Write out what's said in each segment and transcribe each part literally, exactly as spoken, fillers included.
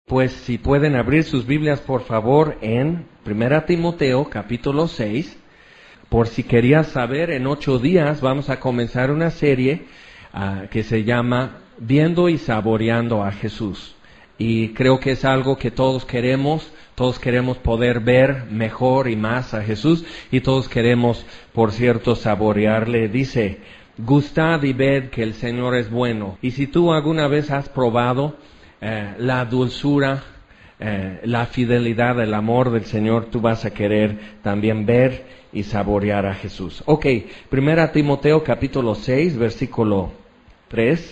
Pues si pueden abrir sus Biblias, por favor, en Primera Timoteo, capítulo seis. Por si querías saber, en ocho días vamos a comenzar una serie uh, que se llama Viendo y Saboreando a Jesús. Y creo que es algo que todos queremos, todos queremos poder ver mejor y más a Jesús, y todos queremos, por cierto, saborearle. Dice, gustad y ved que el Señor es bueno. Y si tú alguna vez has probado eh, la dulzura, eh, la fidelidad, el amor del Señor, tú vas a querer también ver y saborear a Jesús. Ok, Primera Timoteo capítulo seis, versículo tres.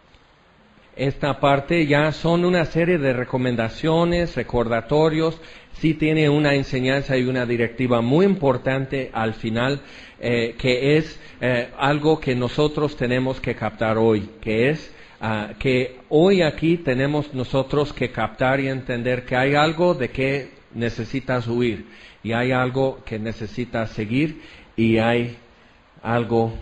Esta parte ya son una serie de recomendaciones, recordatorios. Sí tiene una enseñanza y una directiva muy importante al final, eh, que es eh, algo que nosotros tenemos que captar hoy, que es uh, que hoy aquí tenemos nosotros que captar y entender que hay algo de que necesitas huir, y hay algo que necesitas seguir, y hay algo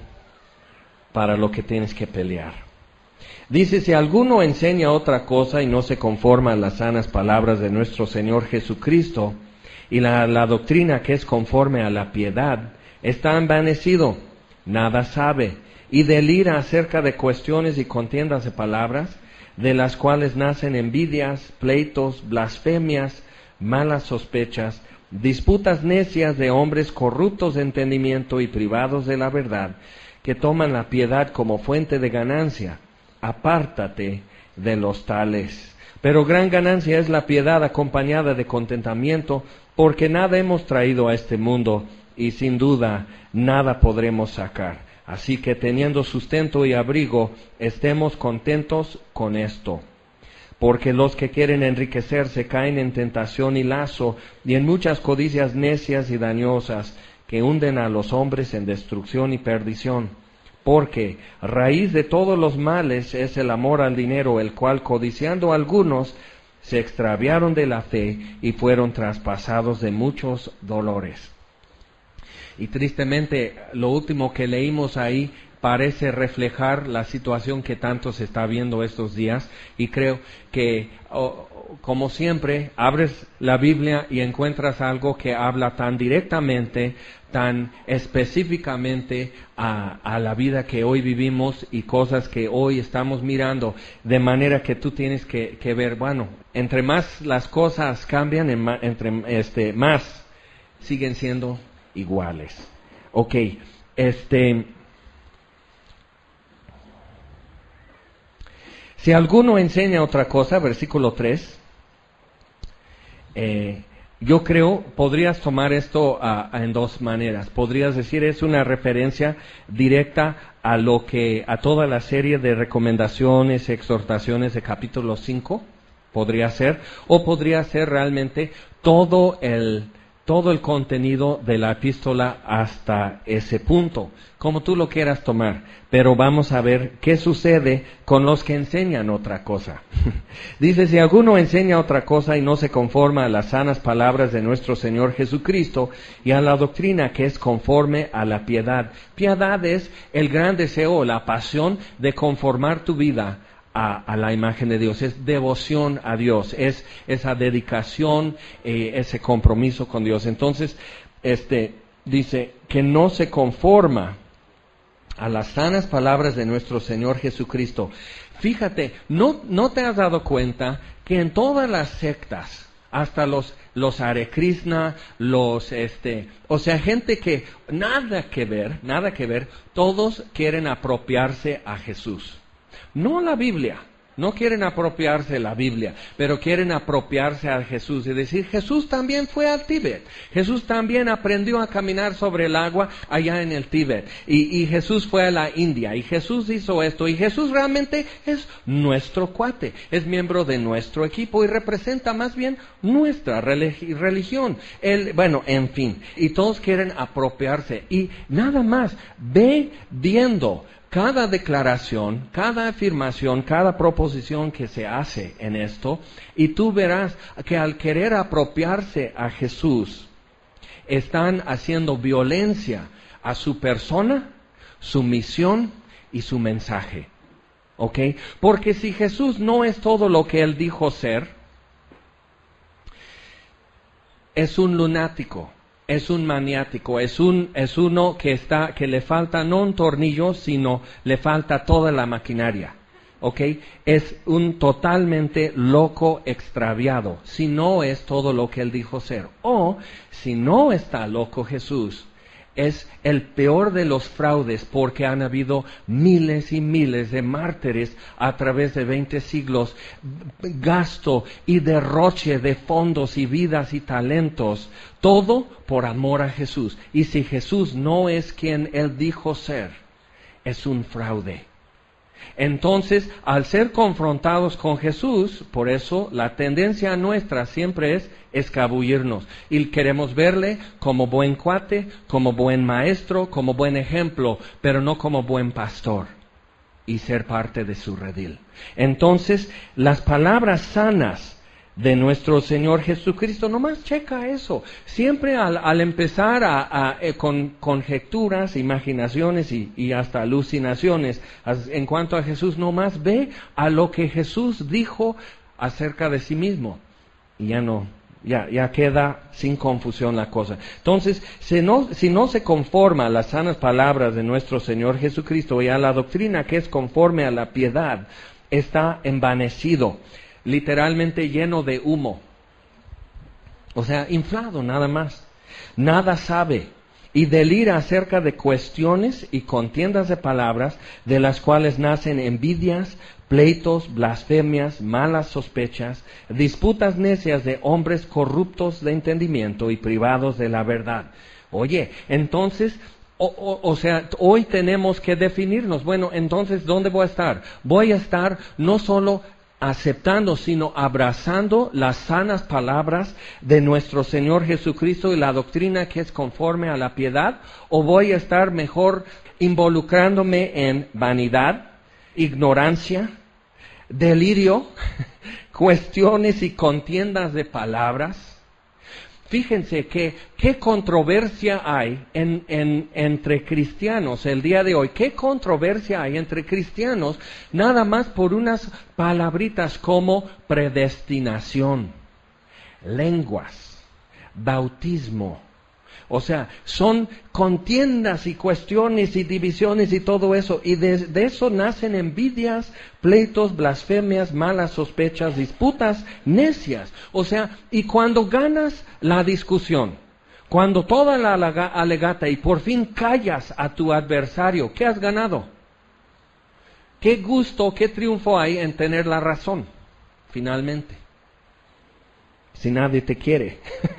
para lo que tienes que pelear. Dice, si alguno enseña otra cosa y no se conforma a las sanas palabras de nuestro Señor Jesucristo y la, la doctrina que es conforme a la piedad, está envanecido, nada sabe, y delira acerca de cuestiones y contiendas de palabras, de las cuales nacen envidias, pleitos, blasfemias, malas sospechas, disputas necias de hombres corruptos de entendimiento y privados de la verdad, que toman la piedad como fuente de ganancia. Apártate de los tales. Pero gran ganancia es la piedad acompañada de contentamiento, porque nada hemos traído a este mundo, y sin duda nada podremos sacar. Así que teniendo sustento y abrigo, estemos contentos con esto. Porque los que quieren enriquecerse caen en tentación y lazo, y en muchas codicias necias y dañosas, que hunden a los hombres en destrucción y perdición. Porque raíz de todos los males es el amor al dinero, el cual, codiciando algunos, se extraviaron de la fe y fueron traspasados de muchos dolores. Y tristemente, lo último que leímos ahí parece reflejar la situación que tanto se está viendo estos días, y creo que, oh, como siempre, abres la Biblia y encuentras algo que habla tan directamente, tan específicamente a, a la vida que hoy vivimos y cosas que hoy estamos mirando, de manera que tú tienes que, que ver, bueno, entre más las cosas cambian, en ma, entre este más siguen siendo iguales. Ok, este... Si alguno enseña otra cosa, versículo tres, eh, yo creo, podrías tomar esto a, a en dos maneras. Podrías decir, es una referencia directa a lo que, a toda la serie de recomendaciones, exhortaciones de capítulo cinco, podría ser, o podría ser realmente todo el, todo el contenido de la epístola hasta ese punto, como tú lo quieras tomar. Pero vamos a ver qué sucede con los que enseñan otra cosa. Dice, si alguno enseña otra cosa y no se conforma a las sanas palabras de nuestro Señor Jesucristo y a la doctrina que es conforme a la piedad. Piedad es el gran deseo, la pasión de conformar tu vida A, a la imagen de Dios, es devoción a Dios, es esa dedicación, eh, ese compromiso con Dios. Entonces, este dice que no se conforma a las sanas palabras de nuestro Señor Jesucristo. Fíjate, ¿no, no te has dado cuenta que en todas las sectas, hasta los los Hare Krishna, los este, o sea, gente que nada que ver, nada que ver, todos quieren apropiarse a Jesús? No la Biblia, no quieren apropiarse de la Biblia, pero quieren apropiarse a Jesús y decir, Jesús también fue al Tíbet, Jesús también aprendió a caminar sobre el agua allá en el Tíbet, y, y Jesús fue a la India, y Jesús hizo esto, y Jesús realmente es nuestro cuate, es miembro de nuestro equipo y representa más bien nuestra religión. Él, bueno, en fin, y todos quieren apropiarse, y nada más, ve viendo cada declaración, cada afirmación, cada proposición que se hace en esto, y tú verás que al querer apropiarse a Jesús, están haciendo violencia a su persona, su misión y su mensaje. ¿Ok? Porque si Jesús no es todo lo que Él dijo ser, es un lunático, es un maniático, es un es uno que está que le falta no un tornillo, sino le falta toda la maquinaria. ¿Ok? Es un totalmente loco extraviado, si no es todo lo que él dijo ser. O, si no está loco Jesús, es el peor de los fraudes, porque han habido miles y miles de mártires a través de veinte siglos, gasto y derroche de fondos y vidas y talentos, todo por amor a Jesús. Y si Jesús no es quien él dijo ser, es un fraude. Entonces, al ser confrontados con Jesús, por eso la tendencia nuestra siempre es escabullirnos. Y queremos verle como buen cuate, como buen maestro, como buen ejemplo, pero no como buen pastor. Y ser parte de su redil. Entonces, las palabras sanas de nuestro Señor Jesucristo, nomás checa eso. Siempre al, al empezar a, a, a, con conjeturas, imaginaciones y, y hasta alucinaciones en cuanto a Jesús, nomás ve a lo que Jesús dijo acerca de sí mismo. Y ya no, ya, ya queda sin confusión la cosa. Entonces, si no, si no se conforma a las sanas palabras de nuestro Señor Jesucristo y a la doctrina que es conforme a la piedad, está envanecido, literalmente lleno de humo, o sea, inflado nada más, nada sabe y delira acerca de cuestiones y contiendas de palabras, de las cuales nacen envidias, pleitos, blasfemias, malas sospechas, disputas necias de hombres corruptos de entendimiento y privados de la verdad. Oye, entonces, O, o, o sea, hoy tenemos que definirnos. Bueno, entonces, ¿dónde voy a estar? Voy a estar no solo aceptando, sino abrazando las sanas palabras de nuestro Señor Jesucristo y la doctrina que es conforme a la piedad, o voy a estar mejor involucrándome en vanidad, ignorancia, delirio, cuestiones y contiendas de palabras. Fíjense que qué controversia hay en, en, entre cristianos el día de hoy. ¿Qué controversia hay entre cristianos nada más por unas palabritas como predestinación, lenguas, bautismo? O sea, son contiendas y cuestiones y divisiones y todo eso. Y de, de eso nacen envidias, pleitos, blasfemias, malas sospechas, disputas necias. O sea, y cuando ganas la discusión, cuando toda la alegata y por fin callas a tu adversario, ¿qué has ganado? ¿Qué gusto, qué triunfo hay en tener la razón, finalmente? Si nadie te quiere.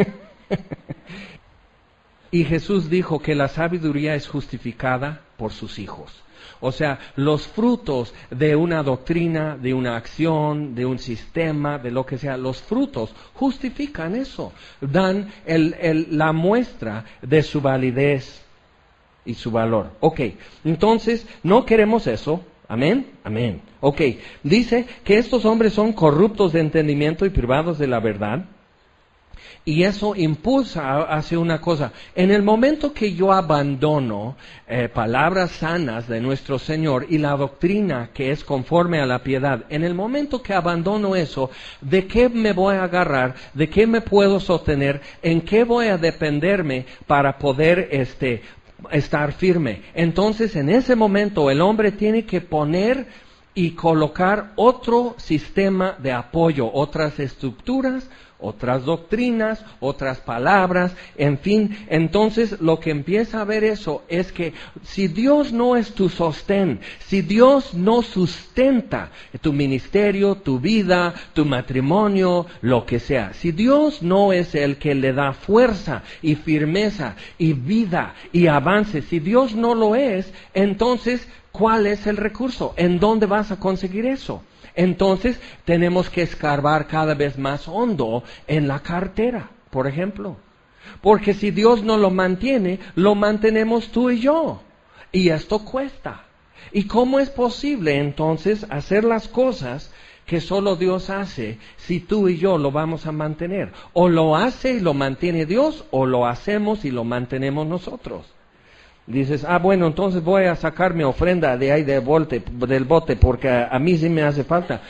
Y Jesús dijo que la sabiduría es justificada por sus hijos. O sea, los frutos de una doctrina, de una acción, de un sistema, de lo que sea, los frutos justifican eso. Dan el, el, la muestra de su validez y su valor. Ok, entonces, no queremos eso. Amén, amén. Ok, dice que estos hombres son corruptos de entendimiento y privados de la verdad. Y eso impulsa hacia una cosa. En el momento que yo abandono eh, palabras sanas de nuestro Señor y la doctrina que es conforme a la piedad, en el momento que abandono eso, ¿de qué me voy a agarrar? ¿De qué me puedo sostener? ¿En qué voy a dependerme para poder este, estar firme? Entonces, en ese momento, el hombre tiene que poner y colocar otro sistema de apoyo, otras estructuras, otras doctrinas, otras palabras, en fin. Entonces lo que empieza a ver eso es que si Dios no es tu sostén, si Dios no sustenta tu ministerio, tu vida, tu matrimonio, lo que sea, si Dios no es el que le da fuerza y firmeza y vida y avance, si Dios no lo es, entonces ¿cuál es el recurso? ¿En dónde vas a conseguir eso? Entonces tenemos que escarbar cada vez más hondo en la cartera, por ejemplo. Porque si Dios no lo mantiene, lo mantenemos tú y yo. Y esto cuesta. ¿Y cómo es posible entonces hacer las cosas que solo Dios hace si tú y yo lo vamos a mantener? O lo hace y lo mantiene Dios, o lo hacemos y lo mantenemos nosotros. Dices, ah, bueno, entonces voy a sacar mi ofrenda de ahí del bote, del bote porque a, a mí sí me hace falta.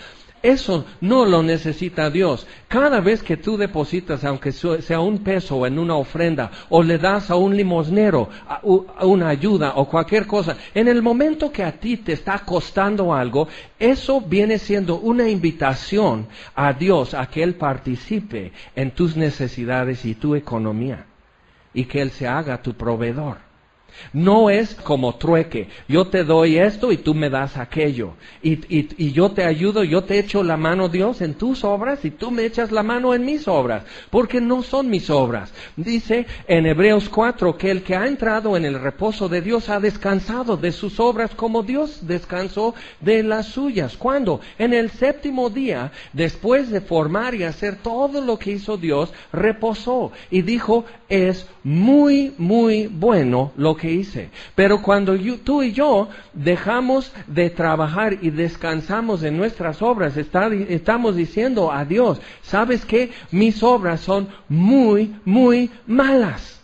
Eso no lo necesita Dios. Cada vez que tú depositas, aunque sea un peso en una ofrenda, o le das a un limosnero una ayuda o cualquier cosa, en el momento que a ti te está costando algo, eso viene siendo una invitación a Dios a que Él participe en tus necesidades y tu economía, y que Él se haga tu proveedor. No es como trueque, yo te doy esto y tú me das aquello, y, y, y yo te ayudo, yo te echo la mano, Dios, en tus obras, y tú me echas la mano en mis obras, porque no son mis obras. Dice en Hebreos cuatro que el que ha entrado en el reposo de Dios ha descansado de sus obras como Dios descansó de las suyas. ¿Cuándo? En el séptimo día, después de formar y hacer todo lo que hizo Dios, reposó y dijo, es muy, muy bueno lo que hice. Pero cuando yo, tú y yo dejamos de trabajar y descansamos en nuestras obras, está, estamos diciendo a Dios, ¿sabes qué? Mis obras son muy, muy malas.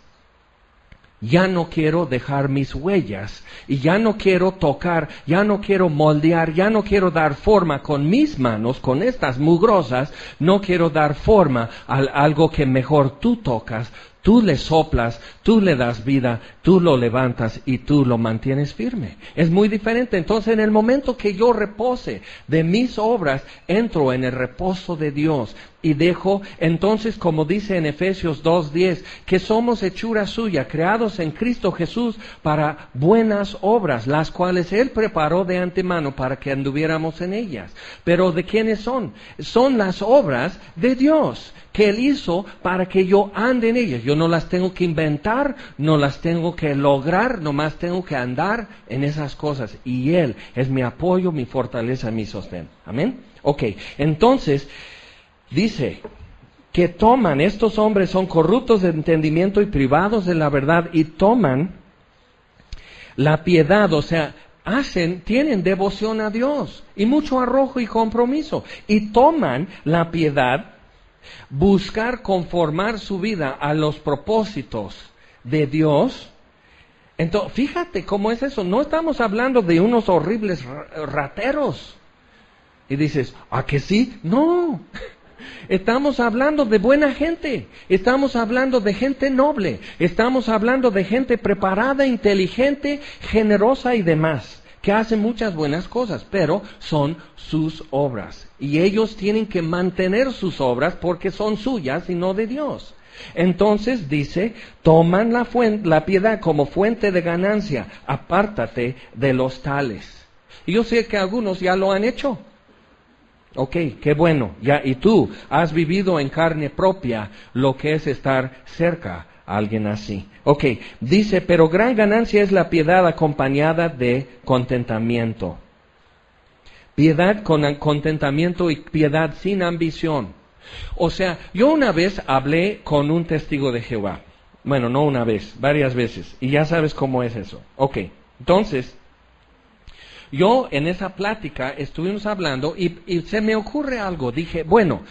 Ya no quiero dejar mis huellas, y ya no quiero tocar, ya no quiero moldear, ya no quiero dar forma con mis manos, con estas mugrosas, no quiero dar forma a algo que mejor tú tocas. Tú le soplas, tú le das vida, tú lo levantas y tú lo mantienes firme. Es muy diferente. Entonces, en el momento que yo repose de mis obras, entro en el reposo de Dios y dejo, entonces, como dice en Efesios dos diez, que somos hechura suya, creados en Cristo Jesús para buenas obras, las cuales Él preparó de antemano para que anduviéramos en ellas. Pero ¿de quiénes son? Son las obras de Dios, que Él hizo para que yo ande en ellas. Yo no las tengo que inventar, no las tengo que lograr, nomás tengo que andar en esas cosas. Y Él es mi apoyo, mi fortaleza, mi sostén. ¿Amén? Ok, entonces, dice que toman, estos hombres son corruptos de entendimiento y privados de la verdad, y toman la piedad, o sea, hacen, tienen devoción a Dios, y mucho arrojo y compromiso, y toman la piedad, buscar conformar su vida a los propósitos de Dios. Entonces, fíjate cómo es eso. No estamos hablando de unos horribles rateros. Y dices, ¿a que sí? No. Estamos hablando de buena gente. Estamos hablando de gente noble. Estamos hablando de gente preparada, inteligente, generosa y demás, que hacen muchas buenas cosas, pero son sus obras. Y ellos tienen que mantener sus obras porque son suyas y no de Dios. Entonces dice, toman la, fuente, la piedad como fuente de ganancia, apártate de los tales. Y yo sé que algunos ya lo han hecho. Ok, qué bueno. Ya, y tú has vivido en carne propia lo que es estar cerca a alguien así. Ok, dice, pero gran ganancia es la piedad acompañada de contentamiento. Piedad con contentamiento y piedad sin ambición. O sea, yo una vez hablé con un testigo de Jehová. Bueno, no una vez, varias veces. Y ya sabes cómo es eso. Ok, entonces, yo en esa plática estuvimos hablando y, y se me ocurre algo. Dije, bueno,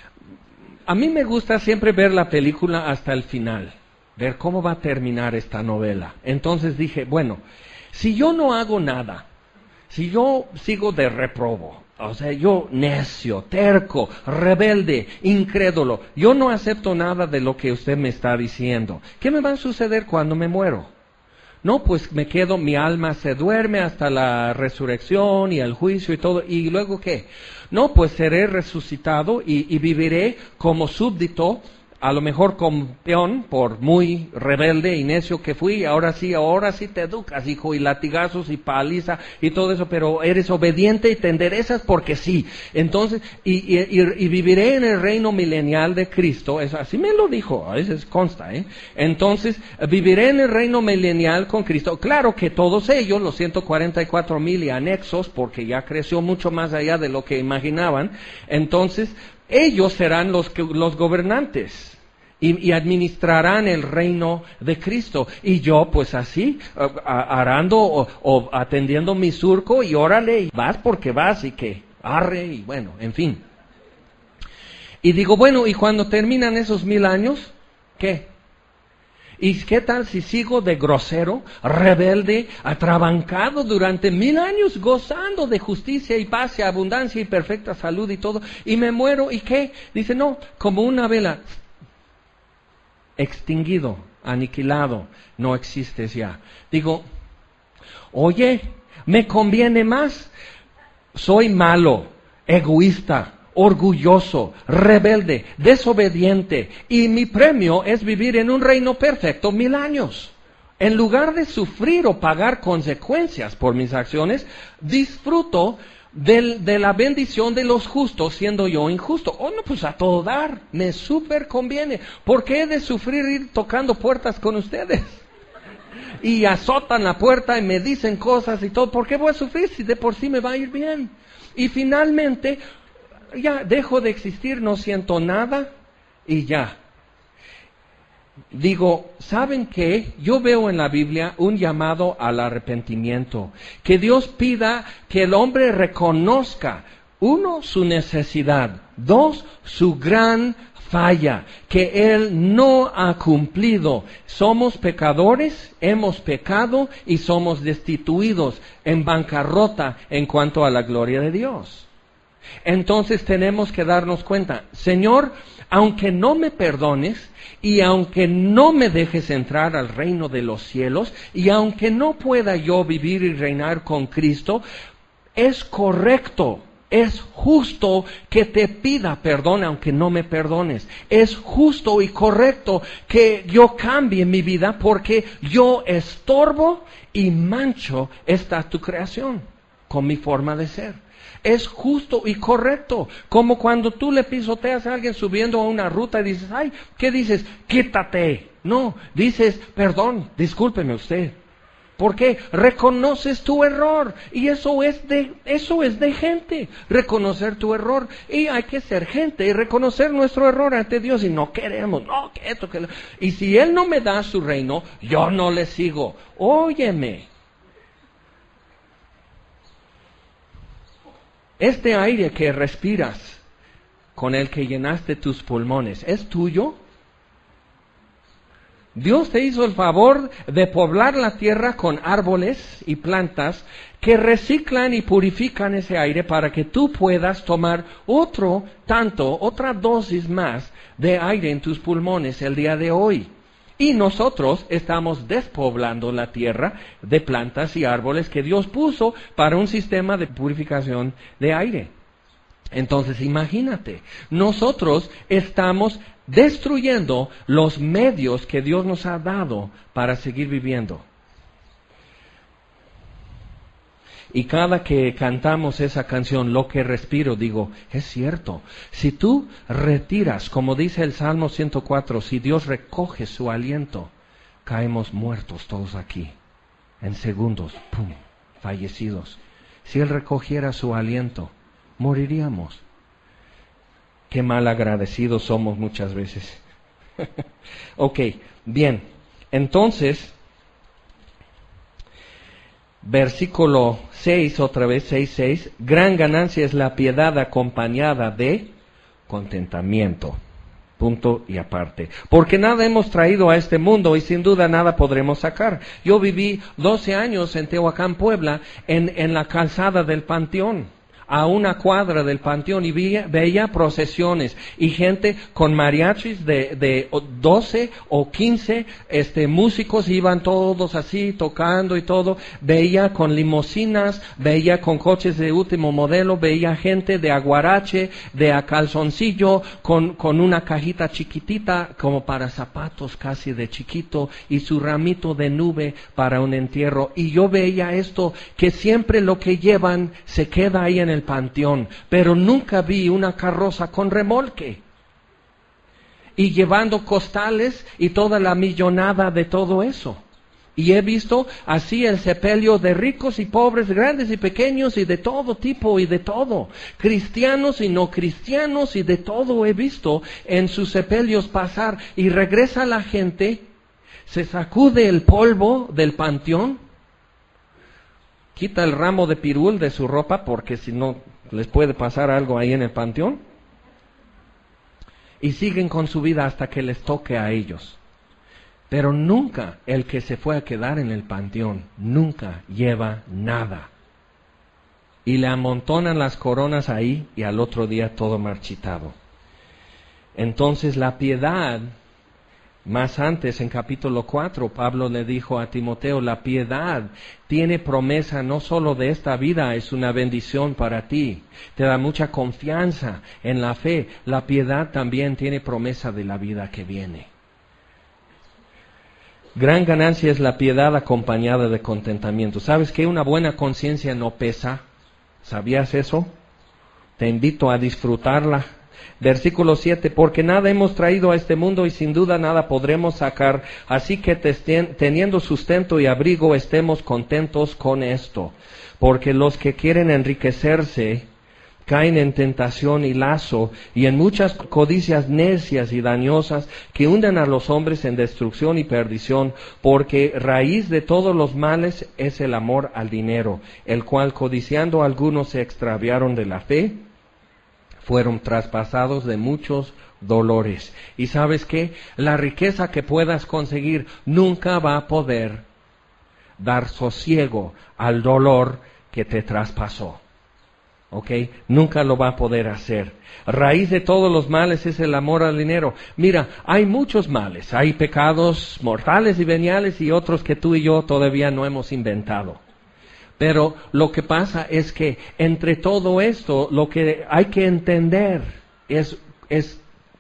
a mí me gusta siempre ver la película hasta el final, ver cómo va a terminar esta novela. Entonces dije, bueno, si yo no hago nada, si yo sigo de reprobo, o sea, yo necio, terco, rebelde, incrédulo, yo no acepto nada de lo que usted me está diciendo, ¿qué me va a suceder cuando me muero? No, pues me quedo, mi alma se duerme hasta la resurrección y el juicio y todo, ¿y luego qué? No, pues seré resucitado y, y viviré como súbdito, a lo mejor como peón, por muy rebelde y necio que fui. Ahora sí, ahora sí te educas, hijo, y latigazos y paliza y todo eso, pero eres obediente y te enderezas porque sí. Entonces, y, y, y viviré en el reino milenial de Cristo. Eso, así me lo dijo, a veces consta, ¿eh? Entonces, viviré en el reino milenial con Cristo. Claro que todos ellos, los ciento cuarenta y cuatro mil y anexos, porque ya creció mucho más allá de lo que imaginaban, entonces, ellos serán los, que, los gobernantes. Y, y administrarán el reino de Cristo. Y yo, pues así, arando o, o atendiendo mi surco, y órale, y vas porque vas, y que arre, y bueno, en fin. Y digo, bueno, ¿y cuando terminan esos mil años? ¿Qué? ¿Y qué tal si sigo de grosero, rebelde, atrabancado durante mil años, gozando de justicia y paz y abundancia y perfecta salud y todo, y me muero, ¿y qué? Dice, no, como una vela, extinguido, aniquilado, no existes ya. Digo, oye, me conviene más, soy malo, egoísta, orgulloso, rebelde, desobediente, y mi premio es vivir en un reino perfecto mil años. En lugar de sufrir o pagar consecuencias por mis acciones, disfruto del, de la bendición de los justos siendo yo injusto. Oh, no, pues a todo dar, me súper conviene. ¿Por qué he de sufrir ir tocando puertas con ustedes? Y azotan la puerta y me dicen cosas y todo. ¿Por qué voy a sufrir si de por sí me va a ir bien? Y finalmente, ya dejo de existir, no siento nada y ya. Digo, ¿saben qué? Yo veo en la Biblia un llamado al arrepentimiento. Que Dios pida que el hombre reconozca, uno, su necesidad, dos, su gran falla, que Él no ha cumplido. Somos pecadores, hemos pecado y somos destituidos en bancarrota en cuanto a la gloria de Dios. Entonces tenemos que darnos cuenta, Señor, aunque no me perdones y aunque no me dejes entrar al reino de los cielos y aunque no pueda yo vivir y reinar con Cristo, es correcto, es justo que te pida perdón aunque no me perdones. Es justo y correcto que yo cambie mi vida porque yo estorbo y mancho esta tu creación con mi forma de ser. Es justo y correcto, como cuando tú le pisoteas a alguien subiendo a una ruta y dices, ay, ¿qué dices? Quítate. No, dices, perdón, discúlpeme usted. ¿Por qué? Reconoces tu error y eso es de eso es de gente, reconocer tu error. Y hay que ser gente y reconocer nuestro error ante Dios y no queremos, no, que esto, que lo... Y si Él no me da su reino, yo no le sigo. Óyeme. Este aire que respiras, con el que llenaste tus pulmones, ¿es tuyo? Dios te hizo el favor de poblar la tierra con árboles y plantas que reciclan y purifican ese aire para que tú puedas tomar otro tanto, otra dosis más de aire en tus pulmones el día de hoy. Y nosotros estamos despoblando la tierra de plantas y árboles que Dios puso para un sistema de purificación de aire. Entonces, imagínate, nosotros estamos destruyendo los medios que Dios nos ha dado para seguir viviendo. Y cada que cantamos esa canción, Lo que respiro, digo, es cierto. Si tú retiras, como dice el Salmo ciento cuatro, si Dios recoge su aliento, caemos muertos todos aquí, en segundos, pum, fallecidos. Si Él recogiera su aliento, moriríamos. Qué mal agradecidos somos muchas veces. Ok, bien, entonces... Versículo seis, otra vez, seis, seis. Gran ganancia es la piedad acompañada de contentamiento. Punto y aparte. Porque nada hemos traído a este mundo y sin duda nada podremos sacar. Yo viví doce años en Tehuacán, Puebla, en, en la calzada del Panteón, a una cuadra del Panteón, y veía, veía procesiones y gente con mariachis de, de doce o quince este, músicos, iban todos así tocando y todo. Veía con limusinas, veía con coches de último modelo, veía gente de aguarache, de a calzoncillo, con, con una cajita chiquitita como para zapatos casi de chiquito y su ramito de nube para un entierro. Y yo veía esto, que siempre lo que llevan se queda ahí en el panteón, pero nunca vi una carroza con remolque y llevando costales y toda la millonada de todo eso. Y he visto así el sepelio de ricos y pobres, grandes y pequeños y de todo tipo y de todo, cristianos y no cristianos y de todo he visto en sus sepelios pasar. Y regresa la gente, se sacude el polvo del panteón, quita el ramo de pirul de su ropa porque si no les puede pasar algo ahí en el panteón, y siguen con su vida hasta que les toque a ellos. Pero nunca el que se fue a quedar en el panteón, nunca lleva nada. Y le amontonan las coronas ahí y al otro día todo marchitado. Entonces la piedad, más antes en capítulo cuatro, Pablo le dijo a Timoteo, la piedad tiene promesa no solo de esta vida, es una bendición para ti, te da mucha confianza en la fe. La piedad también tiene promesa de la vida que viene. Gran ganancia es la piedad acompañada de contentamiento. ¿Sabes qué? Una buena conciencia no pesa. ¿Sabías eso? Te invito a disfrutarla. Versículo siete, porque nada hemos traído a este mundo y sin duda nada podremos sacar, así que teniendo sustento y abrigo estemos contentos con esto. Porque los que quieren enriquecerse caen en tentación y lazo y en muchas codicias necias y dañosas que hunden a los hombres en destrucción y perdición, porque raíz de todos los males es el amor al dinero, el cual codiciando algunos se extraviaron de la fe, fueron traspasados de muchos dolores. Y ¿sabes qué? La riqueza que puedas conseguir nunca va a poder dar sosiego al dolor que te traspasó. ¿Ok? Nunca lo va a poder hacer. Raíz de todos los males es el amor al dinero. Mira, hay muchos males. Hay pecados mortales y veniales y otros que tú y yo todavía no hemos inventado. Pero lo que pasa es que entre todo esto, lo que hay que entender es, es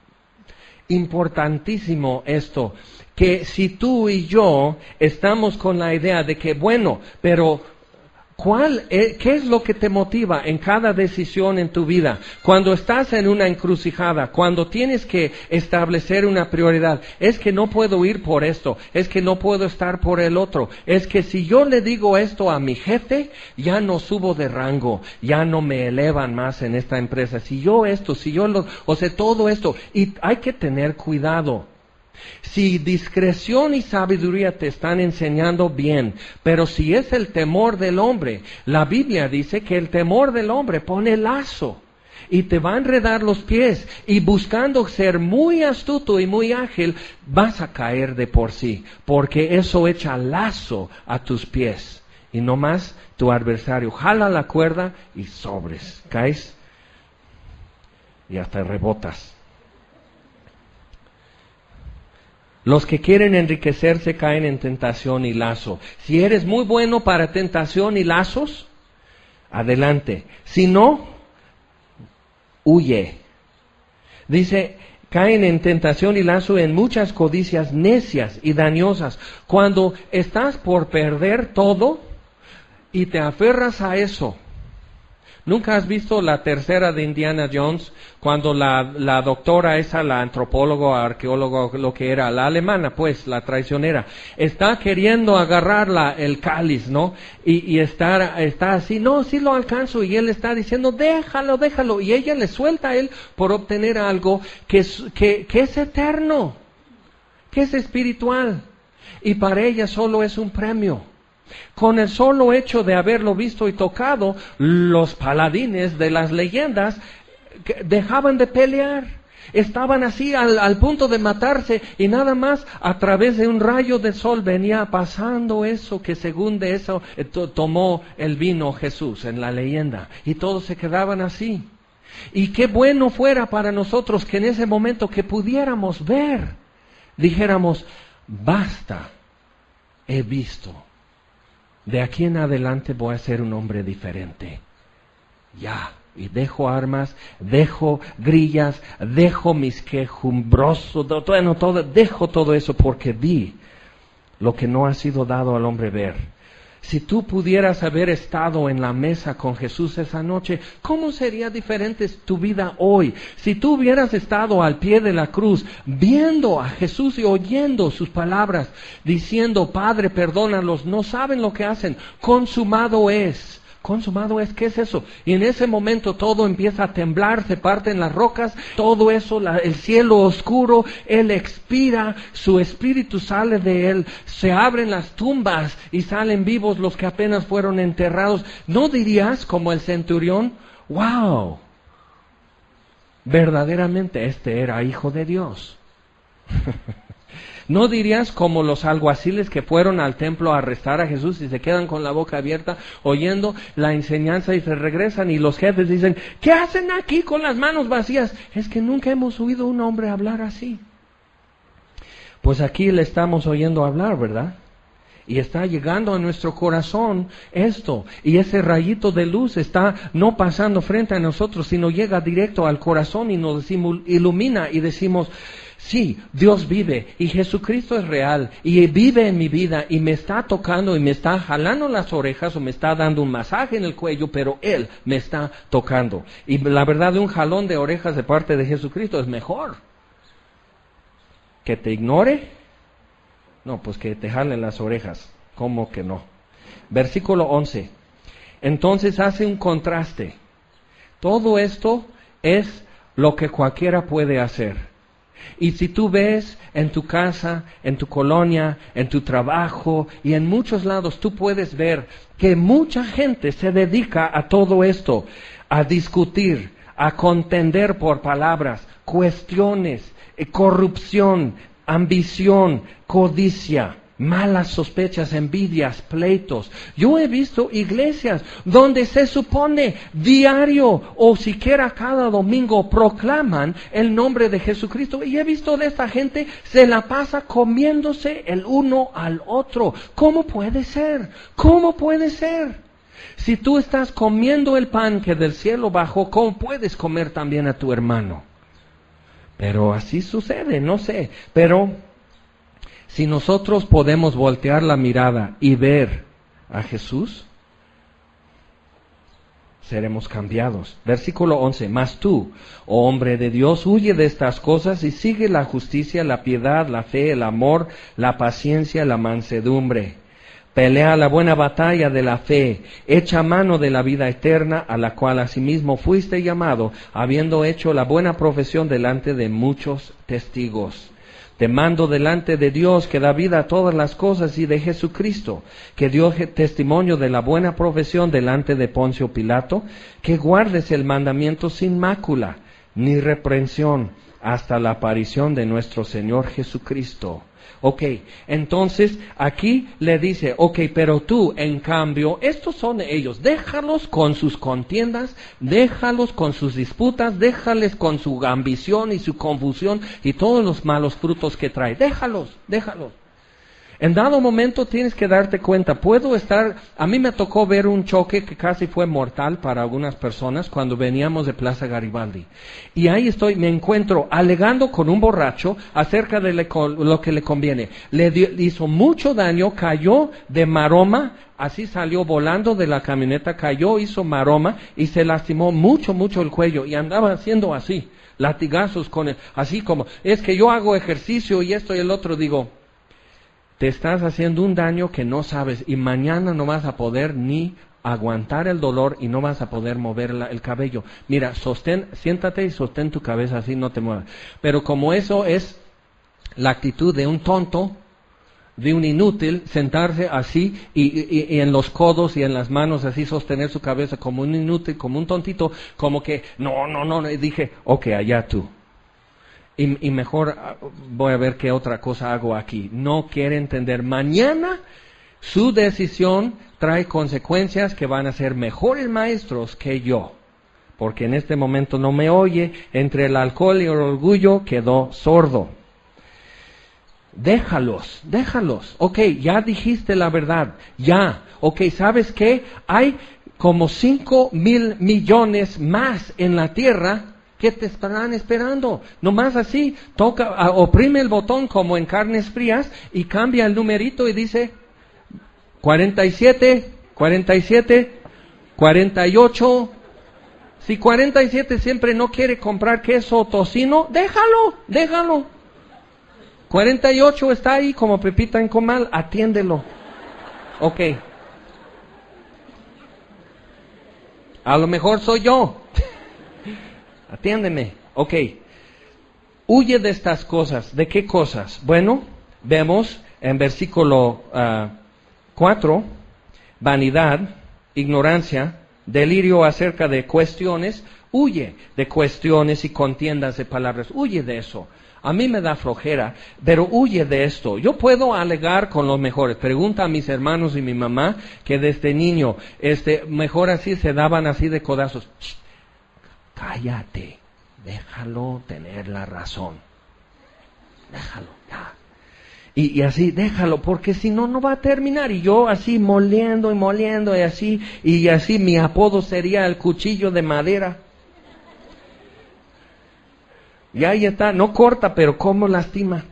importantísimo esto, que si tú y yo estamos con la idea de que, bueno, pero ¿cuál es, qué es lo que te motiva en cada decisión en tu vida? Cuando estás en una encrucijada, cuando tienes que establecer una prioridad, es que no puedo ir por esto, es que no puedo estar por el otro, es que si yo le digo esto a mi jefe, ya no subo de rango, ya no me elevan más en esta empresa, si yo esto, si yo lo, o sea, todo esto, y hay que tener cuidado. Si discreción y sabiduría te están enseñando bien, pero si es el temor del hombre, la Biblia dice que el temor del hombre pone lazo y te va a enredar los pies, y buscando ser muy astuto y muy ágil, vas a caer de por sí, porque eso echa lazo a tus pies, y no más tu adversario jala la cuerda y sobres, caes y hasta rebotas. Los que quieren enriquecerse caen en tentación y lazo. Si eres muy bueno para tentación y lazos, adelante. Si no, huye. Dice, caen en tentación y lazo en muchas codicias necias y dañosas. Cuando estás por perder todo y te aferras a eso. ¿Nunca has visto la tercera de Indiana Jones? Cuando la, la doctora esa, la antropólogo, arqueólogo, lo que era, la alemana, pues, la traicionera, está queriendo agarrar la, el cáliz, ¿no? Y, y está, está así, no, sí lo alcanzo, y él está diciendo, déjalo, déjalo, y ella le suelta a él por obtener algo que es, que, que es eterno, que es espiritual, y para ella solo es un premio. Con el solo hecho de haberlo visto y tocado, los paladines de las leyendas dejaban de pelear. Estaban así al, al punto de matarse, y nada más a través de un rayo de sol venía pasando eso que según de eso eh, to, tomó el vino Jesús en la leyenda. Y todos se quedaban así. Y qué bueno fuera para nosotros que en ese momento que pudiéramos ver, dijéramos, basta, he visto. De aquí en adelante voy a ser un hombre diferente. Ya, y dejo armas, dejo grillas, dejo mis quejumbrosos, bueno, todo, dejo todo eso porque vi lo que no ha sido dado al hombre ver. Si tú pudieras haber estado en la mesa con Jesús esa noche, ¿cómo sería diferente tu vida hoy? Si tú hubieras estado al pie de la cruz, viendo a Jesús y oyendo sus palabras, diciendo, Padre, perdónalos, no saben lo que hacen, consumado es. Consumado es, ¿qué es eso? Y en ese momento todo empieza a temblar, se parten las rocas, todo eso, la, el cielo oscuro, Él expira, su espíritu sale de Él, se abren las tumbas y salen vivos los que apenas fueron enterrados. ¿No dirías como el centurión, wow, verdaderamente este era hijo de Dios? ¿No dirías como los alguaciles que fueron al templo a arrestar a Jesús y se quedan con la boca abierta oyendo la enseñanza y se regresan y los jefes dicen, ¿qué hacen aquí con las manos vacías? Es que nunca hemos oído a un hombre hablar así. Pues aquí le estamos oyendo hablar, ¿verdad? Y está llegando a nuestro corazón esto, y ese rayito de luz está no pasando frente a nosotros, sino llega directo al corazón y nos ilumina y decimos, sí, Dios vive y Jesucristo es real y vive en mi vida y me está tocando y me está jalando las orejas o me está dando un masaje en el cuello, pero Él me está tocando. Y la verdad, un jalón de orejas de parte de Jesucristo es mejor. ¿Que te ignore? No, pues que te jale las orejas. ¿Cómo que no? Versículo once. Entonces hace un contraste. Todo esto es lo que cualquiera puede hacer. Y si tú ves en tu casa, en tu colonia, en tu trabajo y en muchos lados, tú puedes ver que mucha gente se dedica a todo esto, a discutir, a contender por palabras, cuestiones, corrupción, ambición, codicia, malas sospechas, envidias, pleitos. Yo he visto iglesias donde se supone diario o siquiera cada domingo proclaman el nombre de Jesucristo. Y he visto de esta gente se la pasa comiéndose el uno al otro. ¿Cómo puede ser? ¿Cómo puede ser? Si tú estás comiendo el pan que del cielo bajó, ¿cómo puedes comer también a tu hermano? Pero así sucede, no sé. Pero si nosotros podemos voltear la mirada y ver a Jesús, seremos cambiados. Versículo once. Mas tú, oh hombre de Dios, huye de estas cosas y sigue la justicia, la piedad, la fe, el amor, la paciencia, la mansedumbre. Pelea la buena batalla de la fe, echa mano de la vida eterna, a la cual asimismo fuiste llamado, habiendo hecho la buena profesión delante de muchos testigos. Te mando delante de Dios, que da vida a todas las cosas, y de Jesucristo, que dio testimonio de la buena profesión delante de Poncio Pilato, que guardes el mandamiento sin mácula, ni reprensión, hasta la aparición de nuestro Señor Jesucristo. Ok, entonces aquí le dice, ok, pero tú, en cambio, estos son ellos, déjalos con sus contiendas, déjalos con sus disputas, déjales con su ambición y su confusión y todos los malos frutos que trae, déjalos, déjalos. En dado momento tienes que darte cuenta, puedo estar, a mí me tocó ver un choque que casi fue mortal para algunas personas cuando veníamos de Plaza Garibaldi. Y ahí estoy, me encuentro alegando con un borracho acerca de lo que le conviene. Le dio, hizo mucho daño, cayó de maroma, así salió volando de la camioneta, cayó, hizo maroma y se lastimó mucho, mucho el cuello y andaba haciendo así, latigazos con él, así como, es que yo hago ejercicio y esto y el otro, digo, te estás haciendo un daño que no sabes y mañana no vas a poder ni aguantar el dolor y no vas a poder mover la, el cabello. Mira, sostén, siéntate y sostén tu cabeza así, no te muevas. Pero como eso es la actitud de un tonto, de un inútil, sentarse así y, y, y en los codos y en las manos así sostener su cabeza como un inútil, como un tontito, como que no, no, no, y dije, ok, allá tú. Y, y mejor voy a ver qué otra cosa hago aquí. No quiere entender. Mañana su decisión trae consecuencias que van a ser mejores maestros que yo. Porque en este momento no me oye. Entre el alcohol y el orgullo quedó sordo. Déjalos, déjalos. Ok, ya dijiste la verdad. Ya. Ok, ¿sabes qué? Hay como cinco mil millones más en la tierra que te estarán esperando. Nomás así, toca, oprime el botón como en Carnes Frías y cambia el numerito y dice cuarenta y siete, cuarenta y siete, cuarenta y ocho. Si cuarenta y siete siempre no quiere comprar queso o tocino, déjalo, déjalo. cuarenta y ocho está ahí como Pepita en comal, atiéndelo. Ok. A lo mejor soy yo. Atiéndeme. Ok. Huye de estas cosas. ¿De qué cosas? Bueno, vemos en versículo uh, cuatro, vanidad, ignorancia, delirio acerca de cuestiones. Huye de cuestiones y contiendas de palabras. Huye de eso. A mí me da flojera, pero huye de esto. Yo puedo alegar con los mejores. Pregunta a mis hermanos y mi mamá que desde niño, este, mejor así se daban así de codazos. Shh, cállate, déjalo tener la razón. Déjalo, ya. Y, y así, déjalo, porque si no, no va a terminar. Y yo así moliendo y moliendo y así, y así mi apodo sería el cuchillo de madera. Y ahí está, no corta, pero cómo lastima.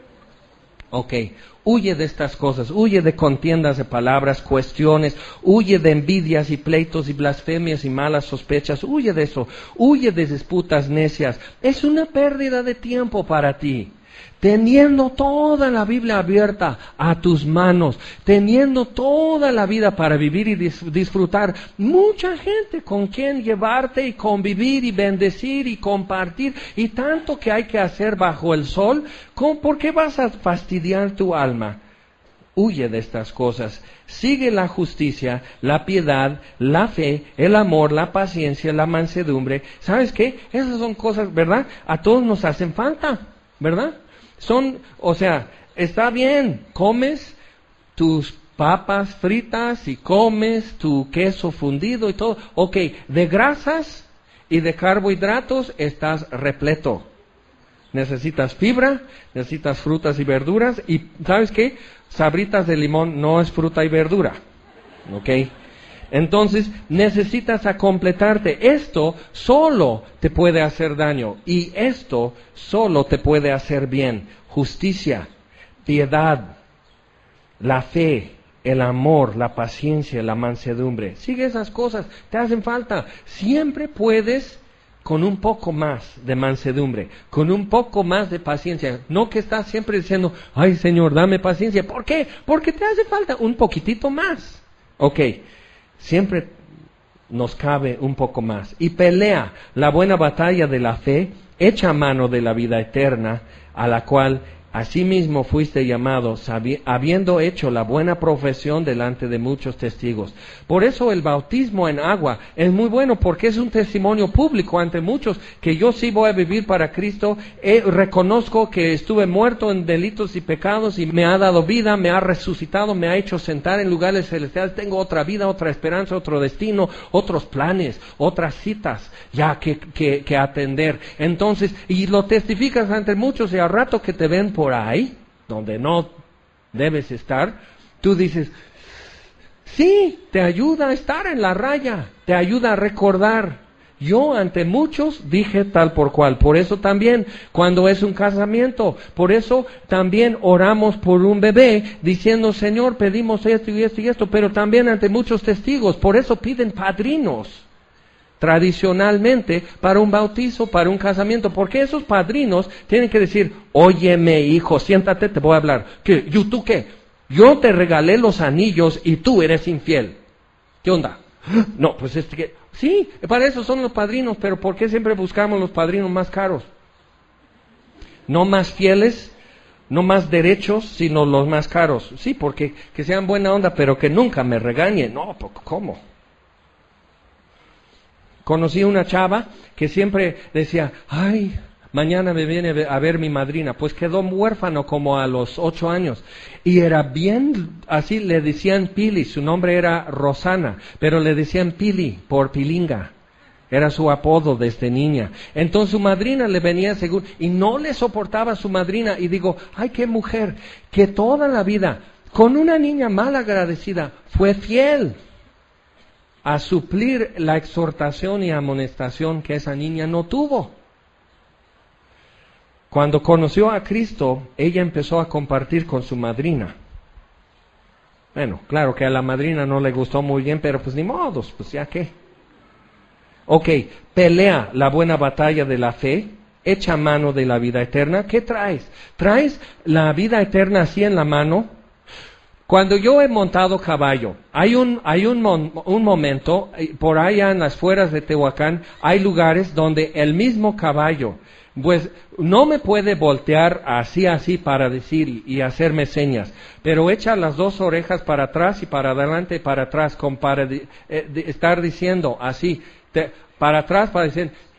Ok, huye de estas cosas, huye de contiendas de palabras, cuestiones, huye de envidias y pleitos y blasfemias y malas sospechas, huye de eso, huye de disputas necias. Es una pérdida de tiempo para ti. Teniendo toda la Biblia abierta a tus manos, teniendo toda la vida para vivir y dis- disfrutar, mucha gente con quien llevarte y convivir y bendecir y compartir, y tanto que hay que hacer bajo el sol, ¿con, ¿por qué vas a fastidiar tu alma? Huye de estas cosas, sigue la justicia, la piedad, la fe, el amor, la paciencia, la mansedumbre. ¿Sabes qué? Esas son cosas, ¿verdad? A todos nos hacen falta, ¿verdad? Son, o sea, está bien, comes tus papas fritas y comes tu queso fundido y todo. Ok, de grasas y de carbohidratos estás repleto. Necesitas fibra, necesitas frutas y verduras y, ¿sabes qué? Sabritas de limón no es fruta y verdura. Ok. Entonces, necesitas a completarte. Esto solo te puede hacer daño y esto solo te puede hacer bien. Justicia, piedad, la fe, el amor, la paciencia, la mansedumbre. Sigue esas cosas, te hacen falta. Siempre puedes con un poco más de mansedumbre, con un poco más de paciencia. No que estás siempre diciendo, ay Señor, dame paciencia. ¿Por qué? Porque te hace falta un poquitito más. Ok. Siempre nos cabe un poco más. Y pelea la buena batalla de la fe, echa mano de la vida eterna, a la cual asimismo fuiste llamado, sabi- habiendo hecho la buena profesión delante de muchos testigos. Por eso el bautismo en agua es muy bueno, porque es un testimonio público ante muchos, que yo sí voy a vivir para Cristo, eh, reconozco que estuve muerto en delitos y pecados, y me ha dado vida, me ha resucitado, me ha hecho sentar en lugares celestiales, tengo otra vida, otra esperanza, otro destino, otros planes, otras citas ya que, que, que atender. Entonces, y lo testificas ante muchos, y al rato que te ven por ahí, donde no debes estar, tú dices, sí, te ayuda a estar en la raya, te ayuda a recordar. Yo ante muchos dije tal por cual. Por eso también, cuando es un casamiento, por eso también oramos por un bebé, diciendo, Señor, pedimos esto y esto y esto, pero también ante muchos testigos. Por eso piden padrinos tradicionalmente para un bautizo, para un casamiento, porque esos padrinos tienen que decir, óyeme hijo, siéntate, te voy a hablar. ¿Qué? ¿Yo, tú qué? Yo te regalé los anillos y tú eres infiel. ¿Qué onda? No, pues es que, sí, para eso son los padrinos, pero ¿por qué siempre buscamos los padrinos más caros? No más fieles, no más derechos, sino los más caros. Sí, porque que sean buena onda, pero que nunca me regañen. No, ¿cómo? Conocí una chava que siempre decía, ay, mañana me viene a ver mi madrina. Pues quedó huérfano como a los ocho años. Y era bien, así le decían Pili, su nombre era Rosana, pero le decían Pili por Pilinga. Era su apodo desde niña. Entonces su madrina le venía seguro, y no le soportaba a su madrina. Y digo, ay, qué mujer, que toda la vida, con una niña mal agradecida, fue fiel a suplir la exhortación y amonestación que esa niña no tuvo. Cuando conoció a Cristo, ella empezó a compartir con su madrina. Bueno, claro que a la madrina no le gustó muy bien, pero pues ni modos, pues ya qué. Ok, pelea la buena batalla de la fe, echa mano de la vida eterna. ¿Qué traes? ¿Traes la vida eterna así en la mano? Cuando yo he montado caballo, hay un hay un, mon, un momento, por allá en las fueras de Tehuacán, hay lugares donde el mismo caballo, pues no me puede voltear así así para decir y, y hacerme señas, pero echa las dos orejas para atrás y para adelante y para atrás, con para de, eh, de estar diciendo así, te, para atrás para decir,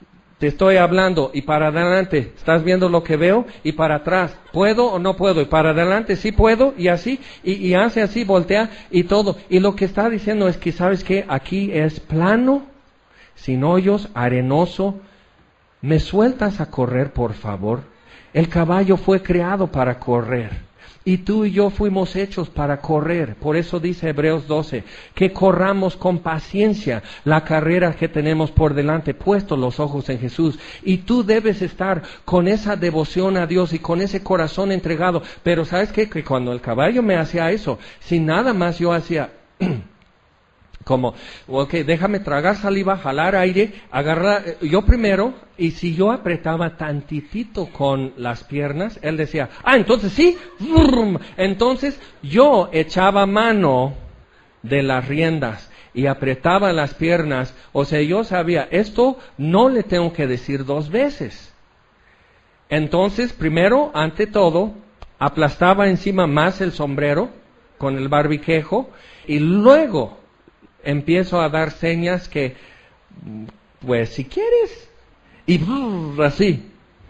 te estoy hablando y para adelante, ¿estás viendo lo que veo? Y para atrás, ¿puedo o no puedo? Y para adelante, sí puedo, y así, y, y hace así, voltea y todo. Y lo que está diciendo es que, ¿sabes qué? Aquí es plano, sin hoyos, arenoso. ¿Me sueltas a correr, por favor? El caballo fue creado para correr. Y tú y yo fuimos hechos para correr. Por eso dice Hebreos doce, que corramos con paciencia la carrera que tenemos por delante, puestos los ojos en Jesús. Y tú debes estar con esa devoción a Dios y con ese corazón entregado. Pero ¿sabes qué? Que cuando el caballo me hacía eso, sin nada más yo hacía... Como, ok, déjame tragar saliva, jalar aire, agarrar, yo primero, y si yo apretaba tantitito con las piernas, él decía, ah, entonces sí, brum. Entonces yo echaba mano de las riendas y apretaba las piernas, o sea, yo sabía, esto no le tengo que decir dos veces. Entonces, primero, ante todo, aplastaba encima más el sombrero con el barbiquejo, y luego empiezo a dar señas que, pues si quieres, y brrr, así.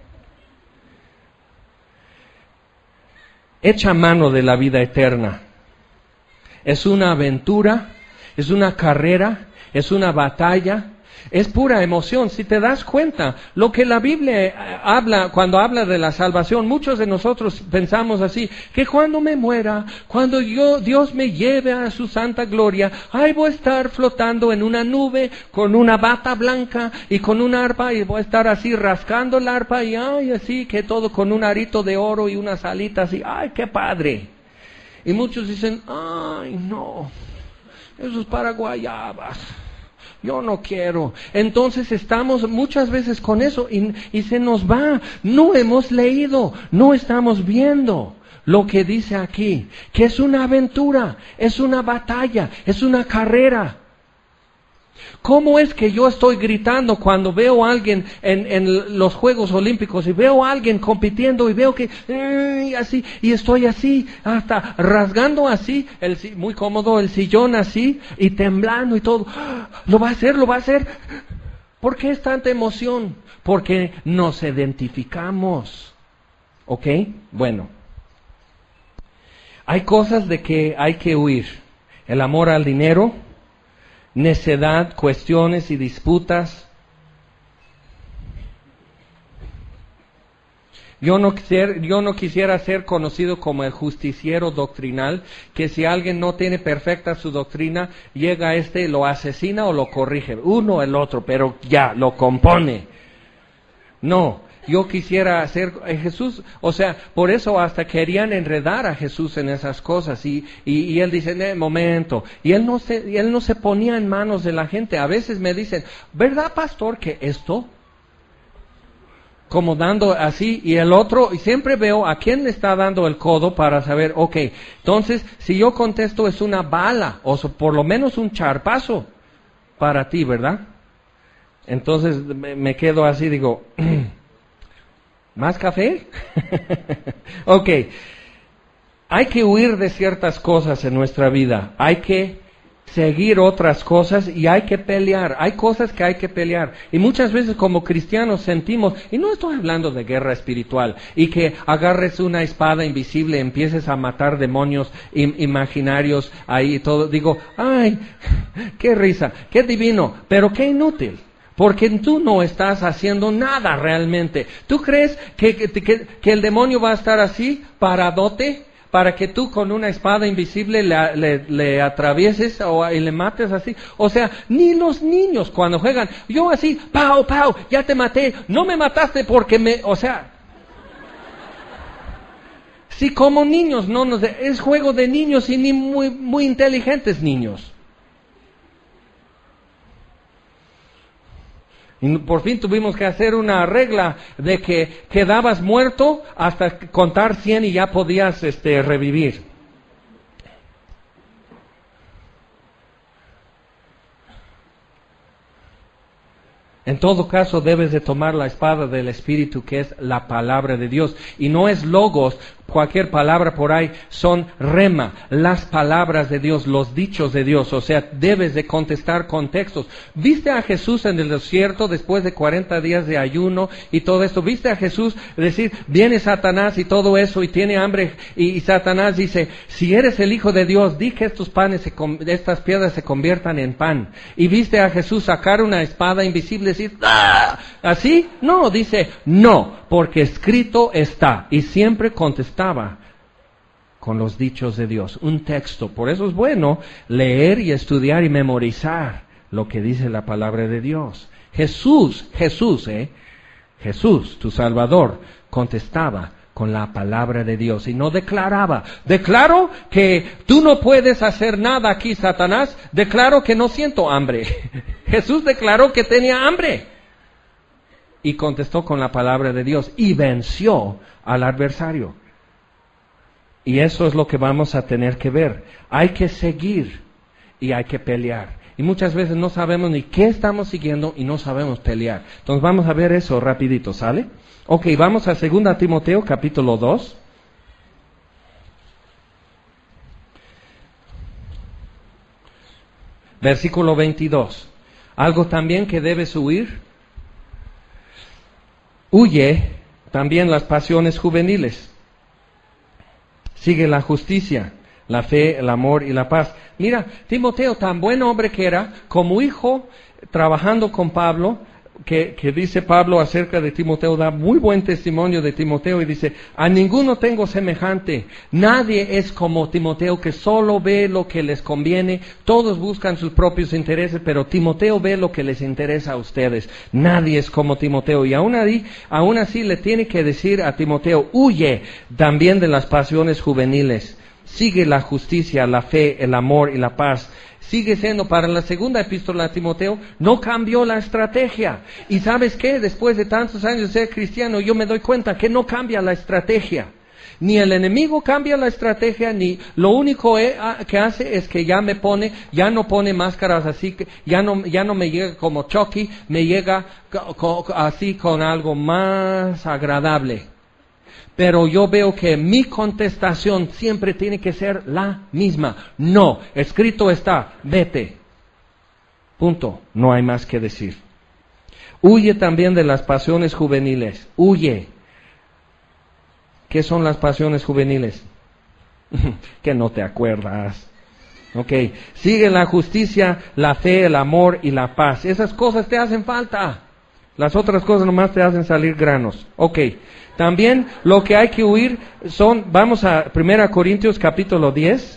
Echa mano de la vida eterna. Es una aventura, es una carrera, es una batalla, es pura emoción. Si te das cuenta, lo que la Biblia habla, cuando habla de la salvación, muchos de nosotros pensamos así, que cuando me muera, cuando yo, Dios me lleve a su santa gloria, ahí voy a estar flotando en una nube, con una bata blanca y con una arpa, y voy a estar así rascando la arpa, y ay, así, que todo con un arito de oro y unas alitas, y ay, qué padre. Y muchos dicen, ay, no, eso es para guayabas. Yo no quiero. Entonces estamos muchas veces con eso y, y se nos va. No hemos leído, no estamos viendo lo que dice aquí, que es una aventura, es una batalla, es una carrera. ¿Cómo es que yo estoy gritando cuando veo a alguien en, en los Juegos Olímpicos y veo a alguien compitiendo y veo que eh, así, y estoy así, hasta rasgando así, el, muy cómodo el sillón así, y temblando y todo? Lo va a hacer, lo va a hacer. ¿Por qué es tanta emoción? Porque nos identificamos. ¿Ok? Bueno. Hay cosas de que hay que huir. El amor al dinero, necedad, cuestiones y disputas. Yo no, quisiera, yo no quisiera ser conocido como el justiciero doctrinal, que si alguien no tiene perfecta su doctrina, llega este, lo asesina o lo corrige. Uno o el otro, pero ya, lo compone. No. Yo quisiera ser Jesús, o sea, por eso hasta querían enredar a Jesús en esas cosas, y, y, y él dice, eh, momento, y él no se, y él no se ponía en manos de la gente. A veces me dicen, ¿verdad, pastor, que esto? Como dando así, y el otro, y siempre veo a quién le está dando el codo para saber, ok, entonces, si yo contesto es una bala, o por lo menos un charpazo para ti, ¿verdad? Entonces me, me quedo así, digo... ¿Más café? Ok. Hay que huir de ciertas cosas en nuestra vida. Hay que seguir otras cosas y hay que pelear. Hay cosas que hay que pelear. Y muchas veces como cristianos sentimos, y no estoy hablando de guerra espiritual, y que agarres una espada invisible y empieces a matar demonios im- imaginarios ahí y todo. Digo, ay, qué risa, qué divino, pero qué inútil. Porque tú no estás haciendo nada realmente. ¿Tú crees que, que, que, que el demonio va a estar así, paradote, para que tú con una espada invisible le, le, le atravieses o, y le mates así? O sea, ni los niños cuando juegan, yo así, pau, pau, ya te maté, no me mataste porque me... O sea, si como niños no nos... Es juego de niños y ni muy, muy inteligentes niños. Y por fin tuvimos que hacer una regla de que quedabas muerto hasta contar cien y ya podías este, revivir. En todo caso, debes de tomar la espada del Espíritu, que es la palabra de Dios. Y no es logos, cualquier palabra por ahí, son rema, las palabras de Dios, los dichos de Dios. O sea, debes de contestar con textos. ¿Viste a Jesús en el desierto después de cuarenta días de ayuno y todo esto? ¿Viste a Jesús decir, viene Satanás y todo eso y tiene hambre? Y, y Satanás dice, si eres el Hijo de Dios, di que estos panes, se, estas piedras se conviertan en pan. ¿Y viste a Jesús sacar una espada invisible y decir, ¡ah! ¿Así? No, dice, no, porque escrito está. Y siempre contestaba con los dichos de Dios, un texto. Por eso es bueno leer y estudiar y memorizar lo que dice la palabra de Dios. Jesús, Jesús, eh, Jesús, tu Salvador, contestaba con la palabra de Dios y no declaraba. Declaro que tú no puedes hacer nada aquí, Satanás. Declaro que no siento hambre. Jesús declaró que tenía hambre y contestó con la palabra de Dios y venció al adversario. Y eso es lo que vamos a tener que ver. Hay que seguir y hay que pelear. Y muchas veces no sabemos ni qué estamos siguiendo y no sabemos pelear. Entonces vamos a ver eso rapidito, ¿sale? Ok, vamos a segunda Timoteo capítulo dos. Versículo veintidós. Algo también que debes huir. Huye también las pasiones juveniles. Sigue la justicia, la fe, el amor y la paz. Mira, Timoteo, tan buen hombre que era, como hijo, trabajando con Pablo, que, que dice Pablo acerca de Timoteo, da muy buen testimonio de Timoteo y dice, a ninguno tengo semejante, nadie es como Timoteo que solo ve lo que les conviene, todos buscan sus propios intereses, pero Timoteo ve lo que les interesa a ustedes, nadie es como Timoteo. Y aún así, aún así le tiene que decir a Timoteo, huye también de las pasiones juveniles, sigue la justicia, la fe, el amor y la paz. Sigue siendo para la segunda epístola a Timoteo, no cambió la estrategia. Y ¿sabes qué? Después de tantos años de ser cristiano, yo me doy cuenta que no cambia la estrategia. Ni el enemigo cambia la estrategia, ni lo único que hace es que ya me pone, ya no pone máscaras así, que ya no, ya no me llega como Chucky, me llega así con algo más agradable. Pero yo veo que mi contestación siempre tiene que ser la misma. No, escrito está, vete. Punto. No hay más que decir. Huye también de las pasiones juveniles. Huye. ¿Qué son las pasiones juveniles? Que no te acuerdas. Ok. Sigue la justicia, la fe, el amor y la paz. Esas cosas te hacen falta. Las otras cosas nomás te hacen salir granos. Ok. También lo que hay que huir son, vamos a primera Corintios capítulo diez,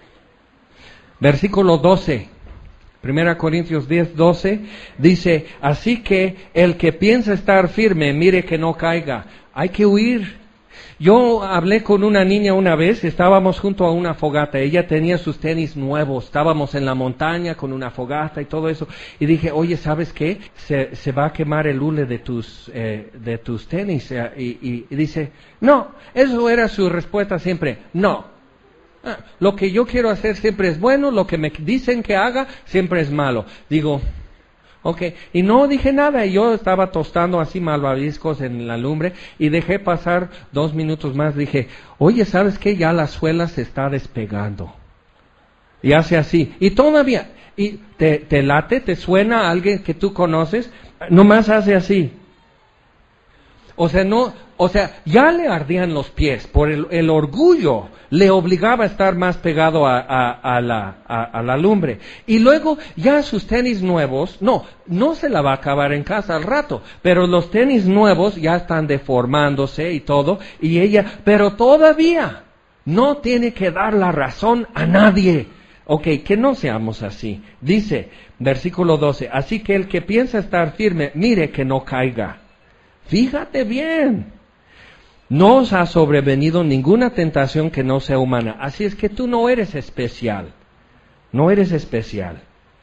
versículo doce. primera Corintios diez, doce, dice, así que el que piensa estar firme, mire que no caiga. Hay que huir. Yo hablé con una niña una vez, estábamos junto a una fogata, ella tenía sus tenis nuevos, estábamos en la montaña con una fogata y todo eso, y dije, oye, ¿sabes qué? Se, se va a quemar el hule de tus, eh, de tus tenis, eh, y, y, y dice, no, eso era su respuesta siempre, no. Ah, lo que yo quiero hacer siempre es bueno, lo que me dicen que haga siempre es malo. Digo, ok, y no dije nada, y yo estaba tostando así malvaviscos en la lumbre, y dejé pasar dos minutos más, dije, oye, ¿sabes qué? Ya la suela se está despegando. Y hace así, y todavía, y te, te late, te suena a alguien que tú conoces, nomás hace así. O sea, no, o sea, ya le ardían los pies, por el, el orgullo le obligaba a estar más pegado a, a, a, la, a, a la lumbre. Y luego ya sus tenis nuevos, no, no se la va a acabar en casa al rato, pero los tenis nuevos ya están deformándose y todo, y ella, pero todavía no tiene que dar la razón a nadie. Ok, que no seamos así. Dice, versículo doce, así que el que piensa estar firme, mire que no caiga. Fíjate bien, no os ha sobrevenido ninguna tentación que no sea humana, así es que tú no eres especial, no eres especial,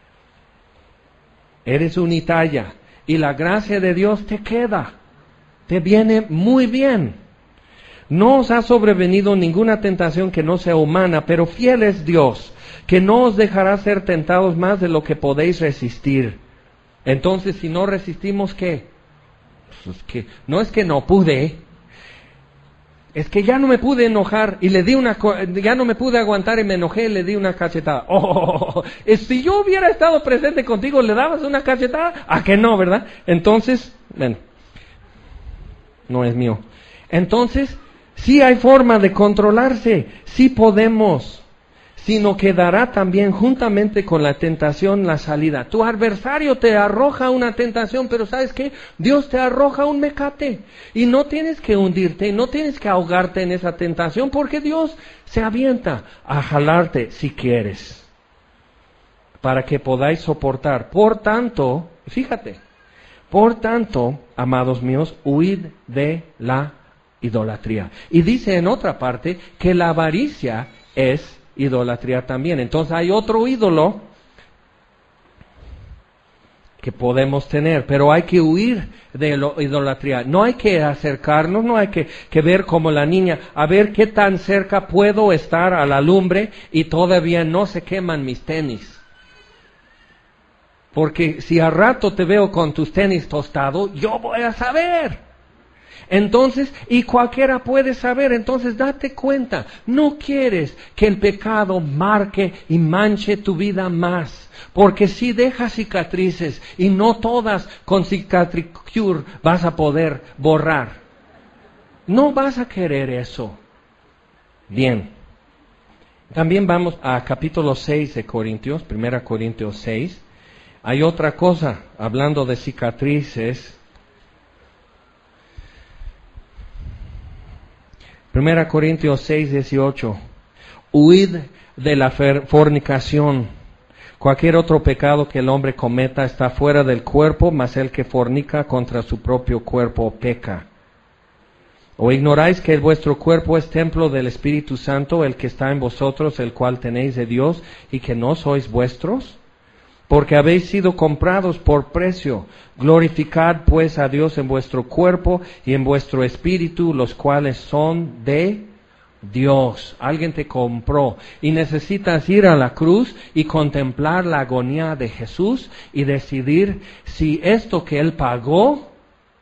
eres unitalla, y la gracia de Dios te queda, te viene muy bien. No os ha sobrevenido ninguna tentación que no sea humana, pero fiel es Dios, que no os dejará ser tentados más de lo que podéis resistir. Entonces, si no resistimos, ¿qué? Pues que, no es que no pude. Es que ya no me pude enojar y le di una, ya no me pude aguantar y me enojé y le di una cachetada. Oh, oh, oh, oh. Si yo hubiera estado presente contigo, ¿le dabas una cachetada? ¿A que no, verdad? Entonces, bueno, no es mío. Entonces, sí hay forma de controlarse, sí podemos. Sino que dará también juntamente con la tentación la salida. Tu adversario te arroja una tentación, pero ¿sabes qué? Dios te arroja un mecate. Y no tienes que hundirte, no tienes que ahogarte en esa tentación, porque Dios se avienta a jalarte si quieres, para que podáis soportar. Por tanto, fíjate, por tanto, amados míos, huid de la idolatría. Y dice en otra parte que la avaricia es idolatría también. Entonces hay otro ídolo que podemos tener, pero hay que huir de la idolatría. No hay que acercarnos, no hay que, que ver como la niña, a ver qué tan cerca puedo estar a la lumbre y todavía no se queman mis tenis. Porque si al rato te veo con tus tenis tostados, yo voy a saber. Entonces, y cualquiera puede saber, entonces date cuenta, no quieres que el pecado marque y manche tu vida más, porque si dejas cicatrices y no todas con cicatricure vas a poder borrar. No vas a querer eso. Bien. También vamos a capítulo seis de Corintios, primera Corintios seis. Hay otra cosa, hablando de cicatrices. Primera Corintios seis, dieciocho. Huid de la fornicación. Cualquier otro pecado que el hombre cometa está fuera del cuerpo, mas el que fornica contra su propio cuerpo peca. ¿O ignoráis que vuestro cuerpo es templo del Espíritu Santo, el que está en vosotros, el cual tenéis de Dios, y que no sois vuestros? Porque habéis sido comprados por precio. Glorificad pues a Dios en vuestro cuerpo y en vuestro espíritu, los cuales son de Dios. Alguien te compró y necesitas ir a la cruz y contemplar la agonía de Jesús y decidir si esto que Él pagó